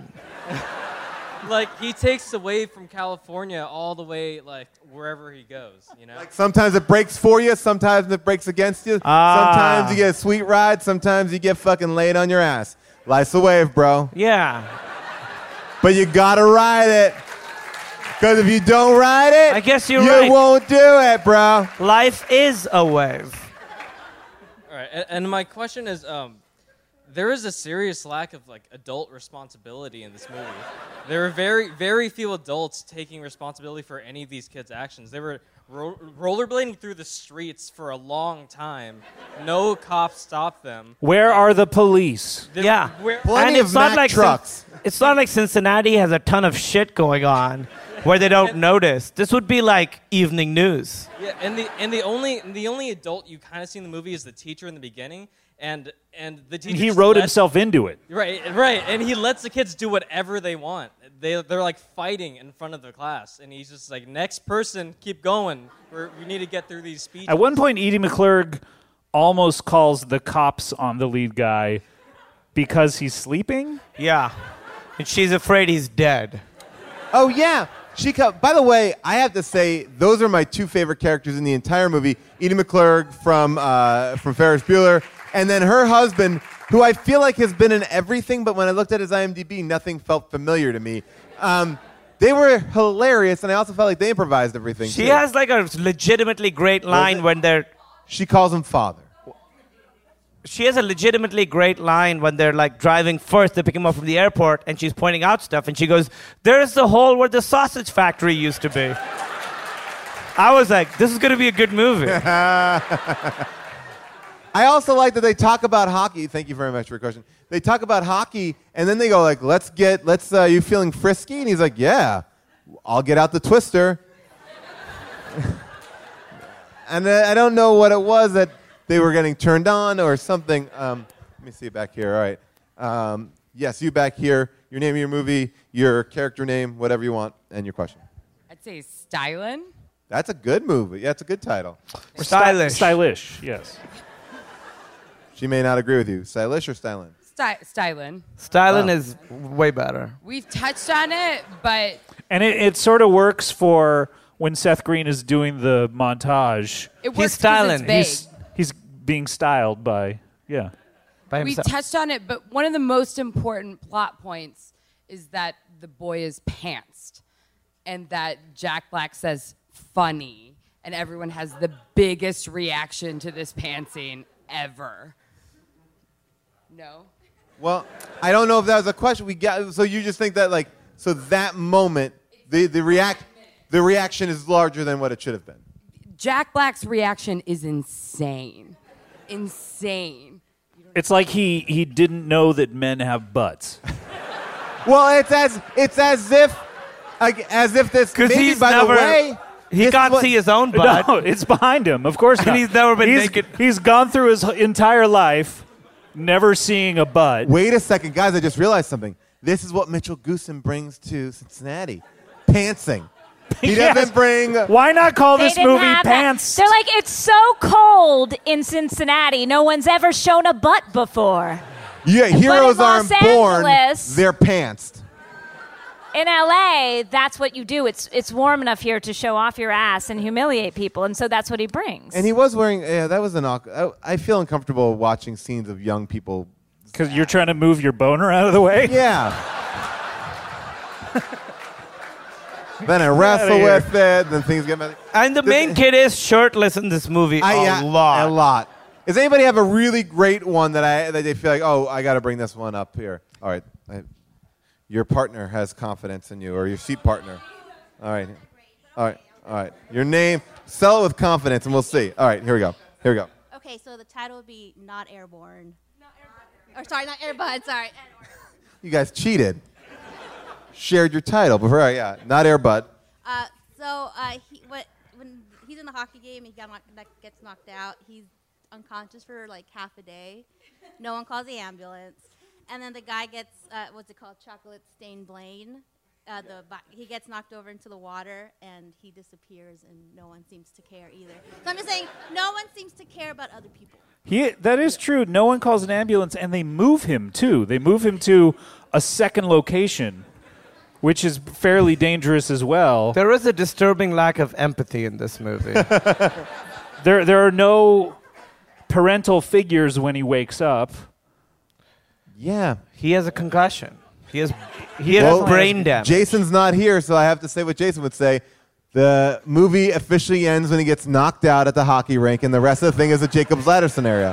Like, he takes the wave from California all the way, like, wherever he goes, you know? Sometimes it breaks for you. Sometimes it breaks against you. Ah. Sometimes you get a sweet ride. Sometimes you get fucking laid on your ass. Life's a wave, bro. Yeah. But you gotta ride it. Because if you don't ride it, I guess you're you right. won't do it, bro. Life is a wave. All right, and, and my question is, um, there is a serious lack of like adult responsibility in this movie. There are very, very few adults taking responsibility for any of these kids' actions. They were ro- rollerblading through the streets for a long time. No cops stopped them. Where are the police? They- Yeah. where- Plenty and it's of not Mack like trucks. Cin- it's not like Cincinnati has a ton of shit going on where they don't notice. This would be like evening news. Yeah, and the and the only the only adult you kind of see in the movie is the teacher in the beginning, and and the teacher. He just wrote lets- himself into it. Right, right, and he lets the kids do whatever they want. They they're like fighting in front of the class, and he's just like, next person, keep going. We're, we need to get through these speeches. At one point, Edie McClurg almost calls the cops on the lead guy because he's sleeping. Yeah. And she's afraid he's dead. Oh, yeah. She co- By the way, I have to say, those are my two favorite characters in the entire movie. Edie McClurg from, uh, from Ferris Bueller, and then her husband, who I feel like has been in everything, but when I looked at his I M D B, nothing felt familiar to me. Um, they were hilarious, and I also felt like they improvised everything, She too. has like a legitimately great line when they're... She calls him father. she has a legitimately great line when they're like driving first to pick him up from the airport, and she's pointing out stuff, and she goes, "There's the hole where the sausage factory used to be." I was like, "This is going to be a good movie." I also like that they talk about hockey. Thank you very much for your question. They talk about hockey, and then they go like, "Let's get, let's. Uh, you feeling frisky?" And he's like, "Yeah, I'll get out the twister." And uh, I don't know what it was that they were getting turned on or something. Um, let me see it back here. All right. Um, yes, you back here. Your name of your movie, your character name, whatever you want, and your question. I'd say Stylin'. That's a good movie. Yeah, it's a good title. Or stylish. Stylish, yes. She may not agree with you. Stylish or Stylin'? Sty- Stylin'. Stylin' Wow. is way better. We've touched on it, but And it, it sort of works for when Seth Green is doing the montage. It works 'cause it's vague. He's, he's being styled by, yeah. By we himself. touched on it, but one of the most important plot points is that the boy is pantsed, and that Jack Black says funny, and everyone has the biggest reaction to this pantsing ever. No? Well, I don't know if that was a question. We got so you just think that like so that moment the the react the reaction is larger than what it should have been. Jack Black's reaction is insane. Insane. It's like he, he didn't know that men have butts. Well, it's as it's as if like as if this Because maybe, he's by never. the way he this can't is what- see his own butt. No, it's behind him. Of course not. And he's never been he's, naked. He's gone through his entire life never seeing a butt. Wait a second, guys! I just realized something. This is what Mitchell Goosen brings to Cincinnati: pantsing. He Yes. doesn't bring. Why not call They this didn't movie have that. Pants? They're like, it's so cold in Cincinnati. No one's ever shown a butt before. Yeah, heroes But in aren't Los born; Angeles- they're pantsed. In L A, that's what you do. It's it's warm enough here to show off your ass and humiliate people, and so that's what he brings. And he was wearing. Yeah, that was an. awk- I, I feel uncomfortable watching scenes of young people. Because you're trying to move your boner out of the way? Yeah. Then I Get wrestle outta with it. Then things get messy. And the main kid is shirtless in this movie I, a yeah, lot. A lot. Does anybody have a really great one that I that they feel like, oh, I got to bring this one up here? All right. I, your partner has confidence in you, or your seat partner. All right. All right. All right. Your name. Sell it with confidence, and we'll see. All right. Here we go. Here we go. Okay, so the title would be Not Airborne. Not Airborne. Or sorry, not Airbud. Sorry. You guys cheated. Shared your title before. I, yeah. Not Airbud. Uh, so uh, he, what, when he's in the hockey game and he got knocked, gets knocked out, he's unconscious for like half a day. No one calls the ambulance. And then the guy gets, uh, what's it called, chocolate stained Blaine. Uh, the he gets knocked over into the water and he disappears, and no one seems to care either. So I'm just saying, no one seems to care about other people. He, that is true. No one calls an ambulance, and they move him, too. They move him to a second location, which is fairly dangerous as well. There is a disturbing lack of empathy in this movie. there, there are no parental figures when he wakes up. Yeah. He has a concussion. He has he has Well, brain damage. Jason's not here, so I have to say what Jason would say. The movie officially ends when he gets knocked out at the hockey rink, and the rest of the thing is a Jacob's Ladder scenario.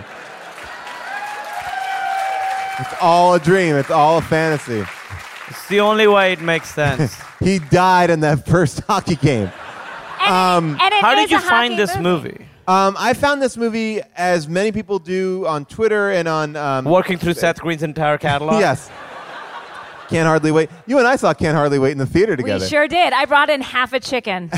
It's all a dream. It's all a fantasy. It's the only way it makes sense. He died in that first hockey game. Um, and it How is did you a find hockey this movie? Um, I found this movie, as many people do, on Twitter and on... Um, Working through Seth Green's entire catalog? Yes. Can't Hardly Wait. You and I saw Can't Hardly Wait in the theater together. We sure did. I brought in half a chicken.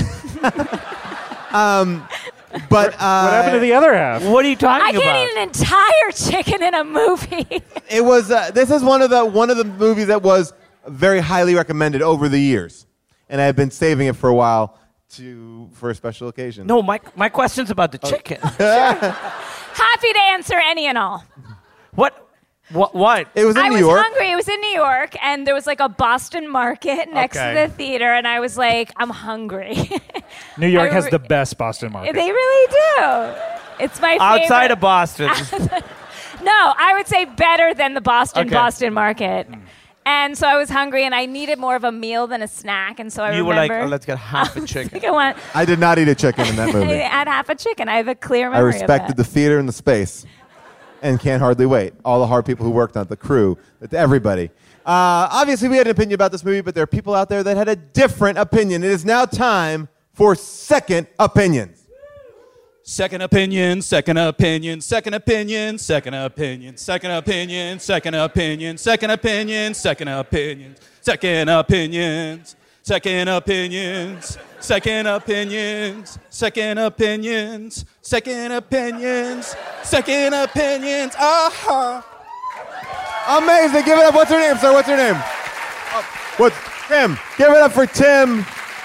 Um, but uh, What happened to the other half? What are you talking I about? can't eat an entire chicken in a movie. It was. Uh, this is one of the one of the movies that was very highly recommended over the years, and I've been saving it for a while to for a special occasion. No, my my question's about the chicken. Happy to answer any and all. What? What? What? It was in I New was York. hungry. It was in New York, and there was like a Boston market next Okay. to the theater, and I was like, I'm hungry. New York I has re- the best Boston market. They really do. It's my favorite. Outside of Boston. No, I would say better than the Boston Okay. Boston market. And so I was hungry, and I needed more of a meal than a snack, and so I you were like, remember. oh, let's get half a chicken. I want. I did not eat a chicken in that I movie. had half a chicken. I have a clear I memory respected of the theater and the space. and Can't Hardly Wait. All the hard people who worked on it, the crew, everybody. Uh, obviously, we had an opinion about this movie, but there are people out there that had a different opinion. It is now time for Second Opinions. Second opinion, second opinion, second opinion, second opinion, second opinion, second opinion, second opinion, second opinions, second opinions, second opinions, second opinions, second opinions, second opinions, second opinions. Aha! Amazing. Give it up. What's her name, sir? What's her name? Oh, what's Tim? Give it up for Tim.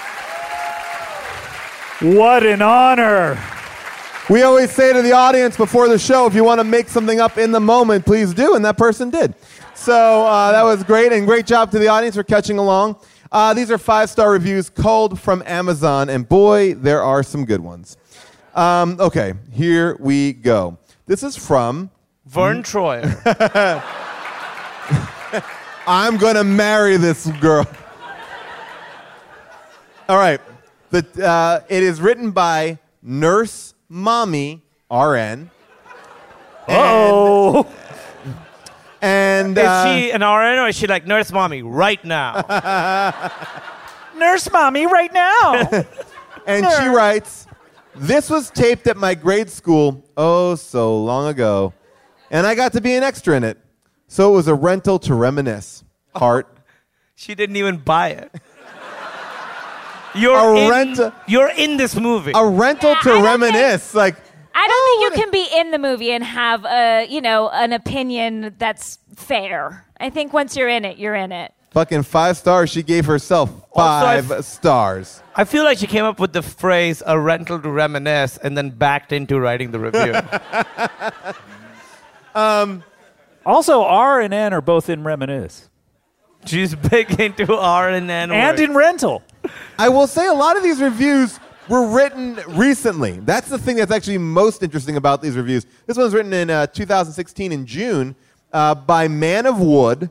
What an honor. We always say to the audience before the show, if you want to make something up in the moment, please do, and that person did. So uh, that was great, and great job to the audience for catching along. Uh, these are five-star reviews culled from Amazon, and boy, there are some good ones. Um, okay, here we go. This is from... Vern Troyer. I'm going to marry this girl. All right. The, uh, it is written by Nurse Mommy R N. Uh-oh. And is uh, she an R N or is she like Nurse Mommy right now? Nurse Mommy right now. And Nurse. she writes, this was taped at my grade school oh so long ago, and I got to be an extra in it. So it was a rental to reminisce. Heart. She didn't even buy it. You're a in, rent- You're in this movie. A rental to reminisce. Like, I don't think you can be in the movie and have a, you know, an opinion that's fair. I think once you're in it, you're in it. fucking five stars. She gave herself five Also, I f- stars. I feel like she came up with the phrase "a rental to reminisce" and then backed into writing the review. um, also, R and N are both in Reminisce. She's big into R and N. And in Rental. I will say a lot of these reviews were written recently. That's the thing that's actually most interesting about these reviews. This one was written in uh, two thousand sixteen in June uh, by Man of Wood.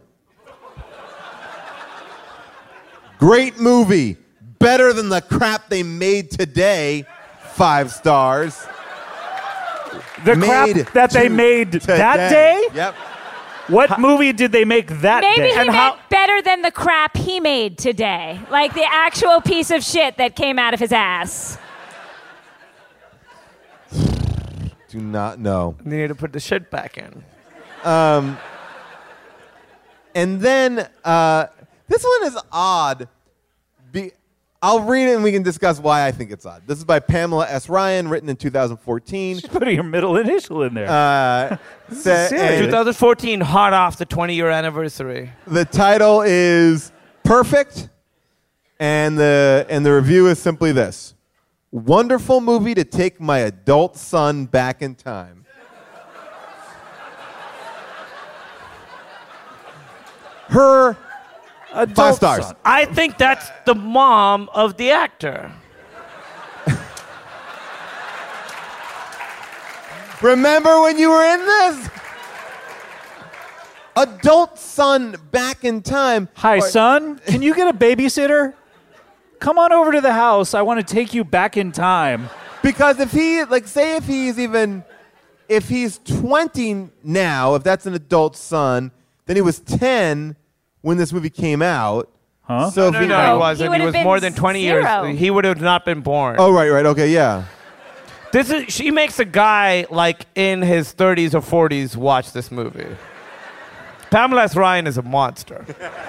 Great movie. Better than the crap they made today. Five stars. The crap that they made today. that day? Yep. What movie did they make that Maybe day? he And meant how- better than the crap he made today. Like the actual piece of shit that came out of his ass. Do not know. They need to put the shit back in. Um, and then uh, this one is odd. Be- I'll read it and we can discuss why I think it's odd. This is by Pamela S. Ryan, written in two thousand fourteen. She's putting her middle initial in there. Uh, sa- and twenty fourteen, hot off the twenty-year anniversary. the title is Perfect, and the and the review is simply this: wonderful movie to take my adult son back in time. Her Adult five stars. son. I think that's the mom of the actor. Remember when you were in this? Adult son back in time. Hi, Or- son. Can you get a babysitter? Come on over to the house. I want to take you back in time. Because if he, like, say if he's even, if he's twenty now, if that's an adult son, then he was ten when this movie came out. Huh? So no, if no, he, no, he He wasn't. He, would've was been more than twenty zero. years. He would have not been born. Oh, right, right. Okay, yeah. This is. She makes a guy like in his thirties or forties watch this movie. Pamela S. Ryan is a monster.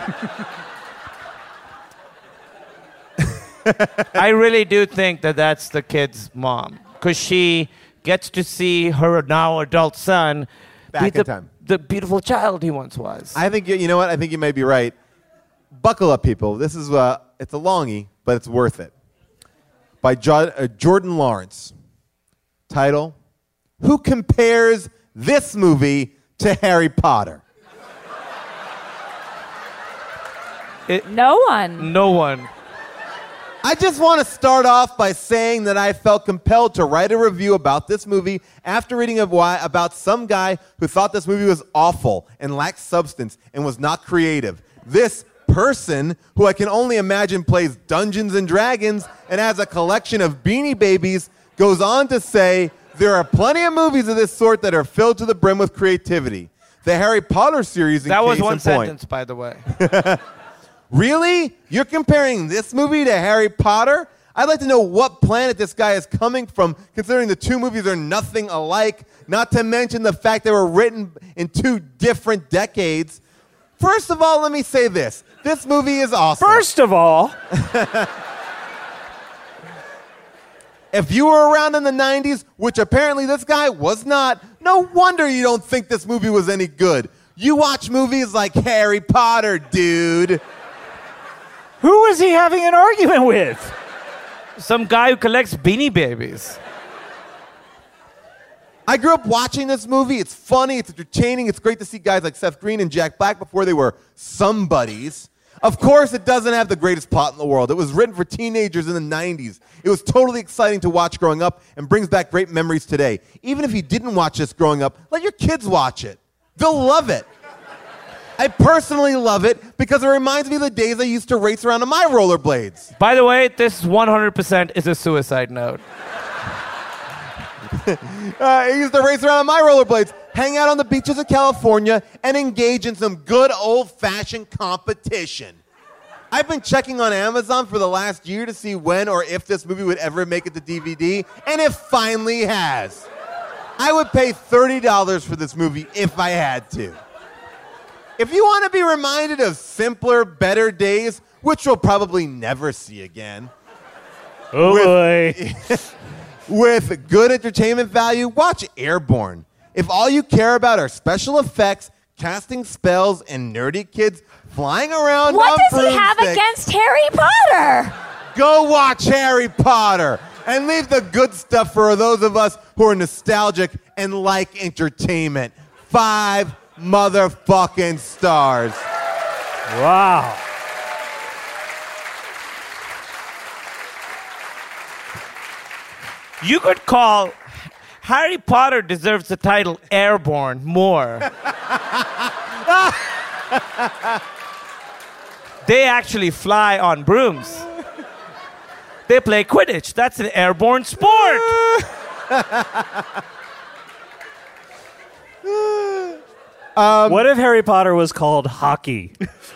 I really do think that that's the kid's mom because she gets to see her now adult son Back be in the, time. the beautiful child he once was. I think, you, you know what? I think you may be right. Buckle up, people. This is, uh, it's a longie, but it's worth it. By jo- uh, Jordan Lawrence. Title, Who Compares This Movie to Harry Potter? No one. No one. I just want to start off by saying that I felt compelled to write a review about this movie after reading of why, about some guy who thought this movie was awful and lacked substance and was not creative. This person, who I can only imagine plays Dungeons and Dragons and has a collection of Beanie Babies, goes on to say There are plenty of movies of this sort that are filled to the brim with creativity. The Harry Potter series in That was case one in point. sentence, by the way. Really? You're comparing this movie to Harry Potter? I'd like to know what planet this guy is coming from, considering the two movies are nothing alike, not to mention the fact they were written in two different decades. First of all, let me say this. This movie is awesome. First of all... If you were around in the nineties, which apparently this guy was not, no wonder you don't think this movie was any good. You watch movies like Harry Potter, dude. Who is he having an argument with? Some guy who collects Beanie Babies. I grew up watching this movie. It's funny, it's entertaining, it's great to see guys like Seth Green and Jack Black before they were somebodies. Of course, it doesn't have the greatest plot in the world. It was written for teenagers in the nineties. It was totally exciting to watch growing up and brings back great memories today. Even if you didn't watch this growing up, let your kids watch it. They'll love it. I personally love it because it reminds me of the days I used to race around on my rollerblades. By the way, this one hundred percent is a suicide note. uh, I used to race around on my rollerblades, hang out on the beaches of California, and engage in some good old-fashioned competition. I've been checking on Amazon for the last year to see when or if this movie would ever make it to D V D, and it finally has. I would pay thirty dollars for this movie if I had to. If you want to be reminded of simpler, better days, which we'll probably never see again. Oh, with, boy. with good entertainment value, watch Airborne. If all you care about are special effects, casting spells, and nerdy kids flying around What on does he have broomsticks, against Harry Potter? go watch Harry Potter and leave the good stuff for those of us who are nostalgic and like entertainment. Five motherfucking stars. Wow. You could call Harry Potter deserves the title Airborne more. They actually fly on brooms. They play Quidditch. That's an airborne sport. Um, what if Harry Potter was called Hockey?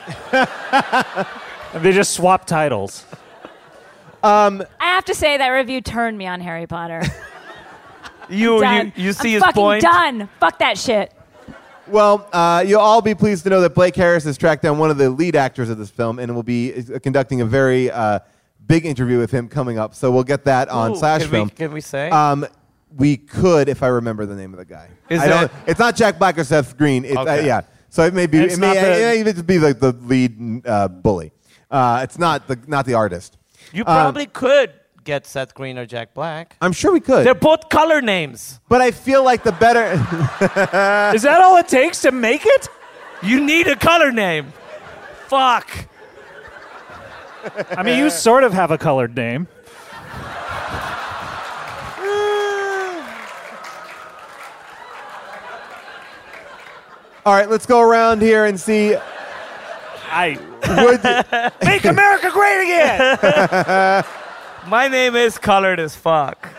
And they just swapped titles. Um, I have to say that review turned me on Harry Potter. You, Done. you, you see I'm his fucking point? done. Fuck that shit. Well, uh, you'll all be pleased to know that Blake Harris has tracked down one of the lead actors of this film and will be uh, conducting a very uh, big interview with him coming up. So we'll get that on Ooh, Slash can Film. We, can we say? Um, we could, if I remember the name of the guy. Is I don't, it- it's not Jack Black or Seth Green. It's, uh, Okay. yeah. So it may be. It's It may, not the- it may even be like the lead uh, bully. Uh, it's not the not the artist. you um, probably could get Seth Green or Jack Black. I'm sure we could. They're both color names. But I feel like the better. Is that all it takes to make it? You need a color name. Fuck. I mean, you sort of have a colored name. All right, let's go around here and see. I Would, make America great again. My name is colored as fuck.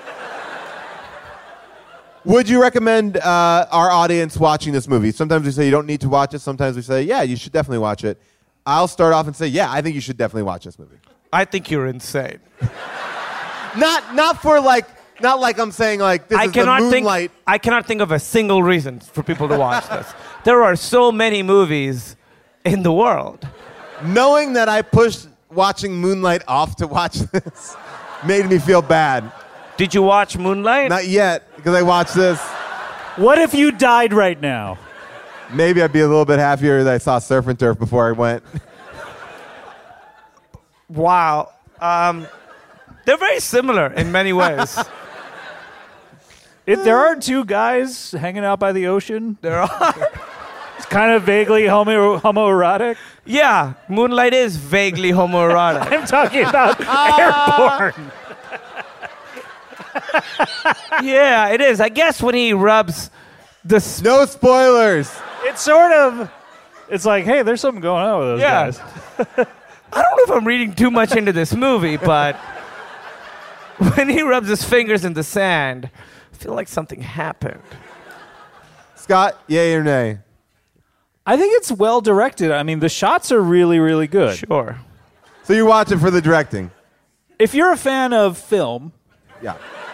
Would you recommend uh, our audience watching this movie? Sometimes we say you don't need to watch it. Sometimes we say, yeah, you should definitely watch it. I'll start off and say, yeah, I think you should definitely watch this movie. I think you're insane. Not, not for like, not like I'm saying like this I is the cannot Moonlight. think. I cannot think of a single reason for people to watch this. There are so many movies in the world. Knowing that I pushed watching Moonlight off to watch this made me feel bad. Did you watch Moonlight? Not yet, because I watched this. What if you died right now? Maybe I'd be a little bit happier that I saw Surf and Turf before I went. Wow. Um, they're very similar in many ways. If there are two guys hanging out by the ocean, There are. it's kind of vaguely homo homoerotic. Yeah, Moonlight is vaguely homoerotic. I'm talking about Airborne. Yeah, it is. I guess when he rubs the sp- No spoilers. It's sort of. It's like, hey, there's something going on with those Yeah. guys. I don't know if I'm reading too much into this movie, but when he rubs his fingers in the sand, I feel like something happened. Scott, yay or nay? I think it's well directed. I mean, the shots are really, really good. Sure. So you watch it for the directing? If you're a fan of film, yeah.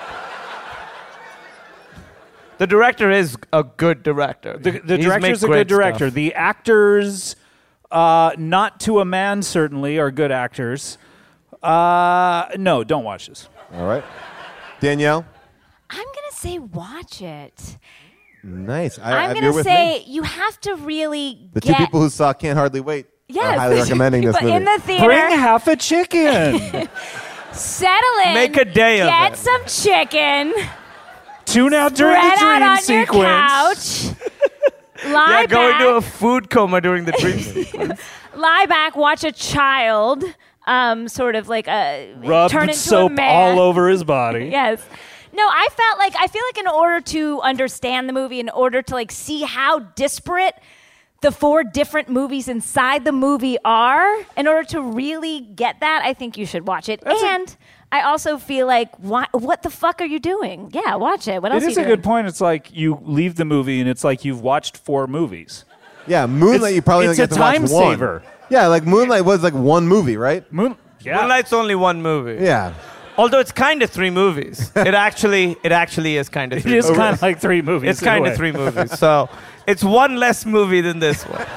The director is a good director. The, the He's director's made a good great director. stuff. The actors, uh, not to a man, certainly, are good actors. Uh, no, don't watch this. All right. Danielle? I'm going to say watch it. Nice. I, I'm I, going you're to with say me. you have to really The get... two people who saw Can't Hardly Wait Yes. are highly recommending this But movie. in the theater... Bring half a chicken. Settle in. Make a day of Get it. some chicken. Tune out during Spread the dream out on sequence. your couch. Lie Yeah, go back. into a food coma during the dream sequence. Lie back. Watch a child. Um, sort of like a Rub turn into soap a man. all over his body. Yes. No, I felt like I feel like in order to understand the movie, in order to like see how disparate the four different movies inside the movie are, in order to really get that, I think you should watch it. That's and I also feel like, why, what the fuck are you doing? Yeah, watch it. What else It are is you a doing? good point. It's like you leave the movie and it's like you've watched four movies. Yeah, Moonlight, It's- you probably it's only get a to watch time one. saver. Yeah, like Moonlight was like one movie, right? Moon, yeah. Moonlight's only one movie. Yeah. Although it's kind of three movies. It actually, it actually is kind of It three is movies. kind of like three movies. It's in a kind way. of three movies. So it's one less movie than this one.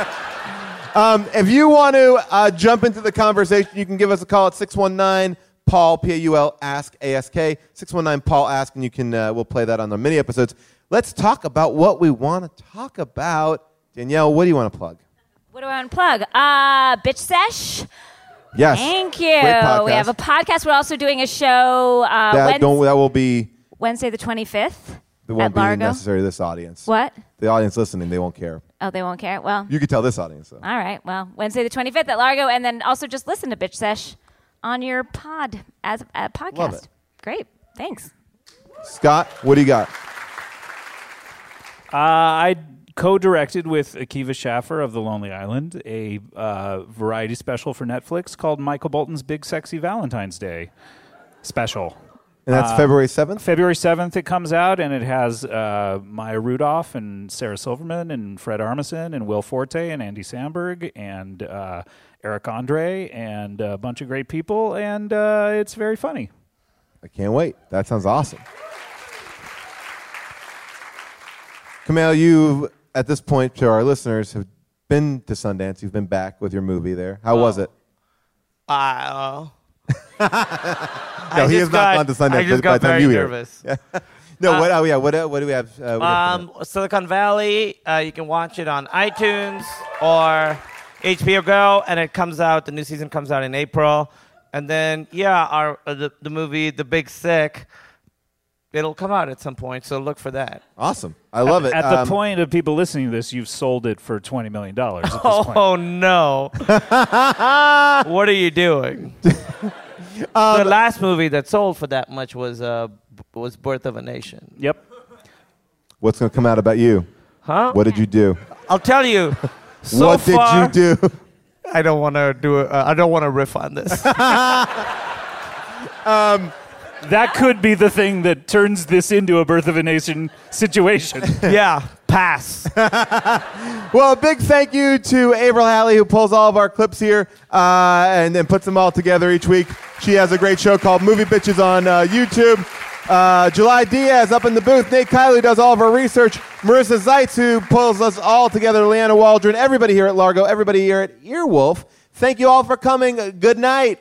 Um, if you want to uh, jump into the conversation, you can give us a call at six one nine Paul, P A U L, ask, A S K, six one nine Paul, ask, and you can, uh, we'll play that on the mini episodes. Let's talk about what we want to talk about. Danielle, what do you want to plug? What do I want to plug? Uh, Bitch Sesh. Yes. Thank you. Great podcast. We have a podcast. We're also doing a show uh, that, Wednes- don't, that will be, Wednesday the twenty-fifth it won't at be Largo. necessary to this audience. What? The audience listening, they won't care. Oh, they won't care? Well, You could tell this audience, though. all right. Well, Wednesday the twenty-fifth at Largo. And then also just listen to Bitch Sesh on your pod as a podcast. Love it. Great. Thanks. Scott, what do you got? Uh, I co-directed with Akiva Schaffer of The Lonely Island a uh, variety special for Netflix called Michael Bolton's Big Sexy Valentine's Day special. And that's Uh, February seventh? February seventh it comes out, and it has uh, Maya Rudolph and Sarah Silverman and Fred Armisen and Will Forte and Andy Samberg and uh, Eric Andre and a bunch of great people, and uh, it's very funny. I can't wait. That sounds awesome. Kamal, you, at this point, to our listeners, have been to Sundance. You've been back with your movie there. How was it? Uh, No, I he just has not got- gone to Sundance I by just the got time very you hear. nervous. Yeah. No, Uh, what? Oh, yeah. What? Uh, what do we have? Uh, what do we have Um, Silicon Valley, uh, you can watch it on iTunes or H B O Go, and it comes out, the new season comes out in April. And then, yeah, our uh, the, the movie, The Big Sick, it'll come out at some point, so look for that. Awesome. I love at, it. At the Um, point of people listening to this, you've sold it for twenty million dollars at this point. Oh, no. What are you doing? Um, the last movie that sold for that much was uh, b- was Birth of a Nation. Yep. What's going to come out about you? Huh? What did you do? I'll tell you. So what far, did you do? I don't want to do it. Uh, I don't want to riff on this. Um, that could be the thing that turns this into a Birth of a Nation situation. Yeah, pass. Well, a big thank you to Avril Halley, who pulls all of our clips here uh, and then puts them all together each week. She has a great show called Movie Bitches on uh, YouTube. Uh, July Diaz up in the booth. Nate Kiley does all of our research. Marissa Zeitz, who pulls us all together. Leanna Waldron. Everybody here at Largo. Everybody here at Earwolf. Thank you all for coming. Good night.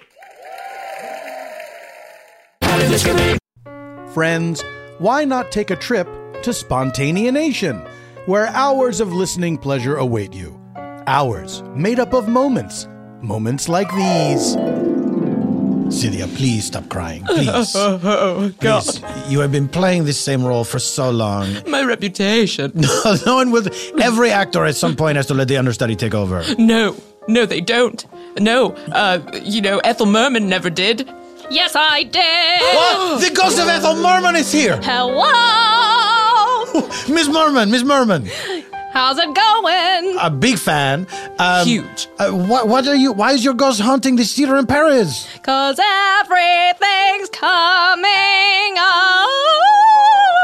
Friends, why not take a trip to Spontaneanation, where hours of listening pleasure await you? Hours made up of moments. Moments like these. Celia, please stop crying. Please. Oh, oh, God. Please. You have been playing this same role for so long. My reputation. No, no one will. Every actor at some point has to let the understudy take over. No, no, they don't. No, uh, you know, Ethel Merman never did. Yes, I did. What? The ghost of Ethel Merman is here. Hello. Miss Merman, Miss Merman. How's it going? A big fan. Um, Huge. Uh, what, what are you? Why is your ghost haunting this theater in Paris? Cause everything's coming up.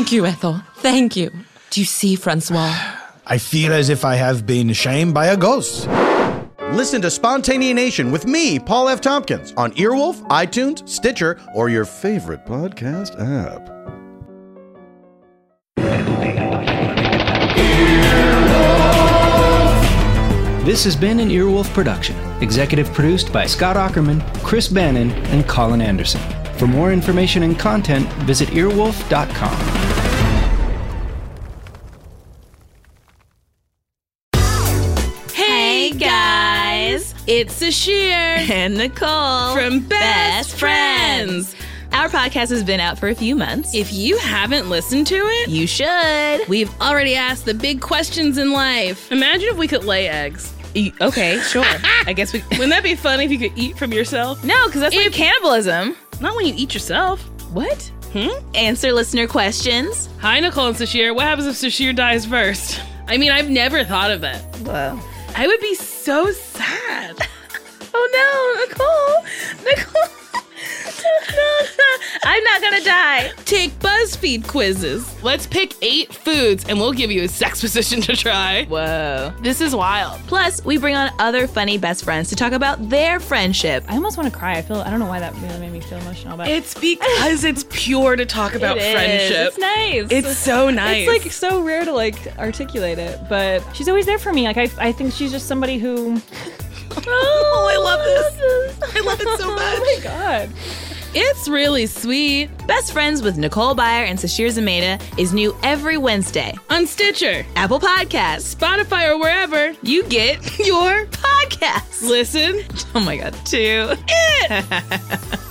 Thank you, Ethel. Thank you. Do you see, Francois? I feel as if I have been shamed by a ghost. Listen to Spontaneation with me, Paul F. Tompkins, on Earwolf, iTunes, Stitcher, or your favorite podcast app. This has been an Earwolf production, executive produced by Scott Ackerman, Chris Bannon, and Colin Anderson. For more information and content, visit earwolf dot com. Hey guys, it's Sashir and Nicole from Best Friends. Our podcast has been out for a few months. If you haven't listened to it, you should. We've already asked the big questions in life. Imagine if we could lay eggs. E- okay, sure. I guess we... Wouldn't that be funny if you could eat from yourself? No, because that's if, like cannibalism. Not when you eat yourself. What? Hmm? Answer listener questions. Hi, Nicole and Sashir. What happens if Sashir dies first? I mean, I've never thought of that. Wow. I would be so sad. Oh, no, Nicole. Nicole. No, no, I'm not gonna die. Take BuzzFeed quizzes. Let's pick eight foods and we'll give you a sex position to try. Whoa. This is wild. Plus, we bring on other funny best friends to talk about their friendship. I almost want to cry. I feel I don't know why that really made me feel emotional. But it's because it's pure to talk about it friendship. Is. It's nice. It's so nice. It's like so rare to like articulate it, but she's always there for me. Like I, I think she's just somebody who. Oh, I love this. I love it so much. Oh my god. It's really sweet. Best Friends with Nicole Byer and Sashir Zameda is new every Wednesday on Stitcher, Apple Podcasts, Spotify, or wherever you get your podcasts. Listen. Oh my god. To it.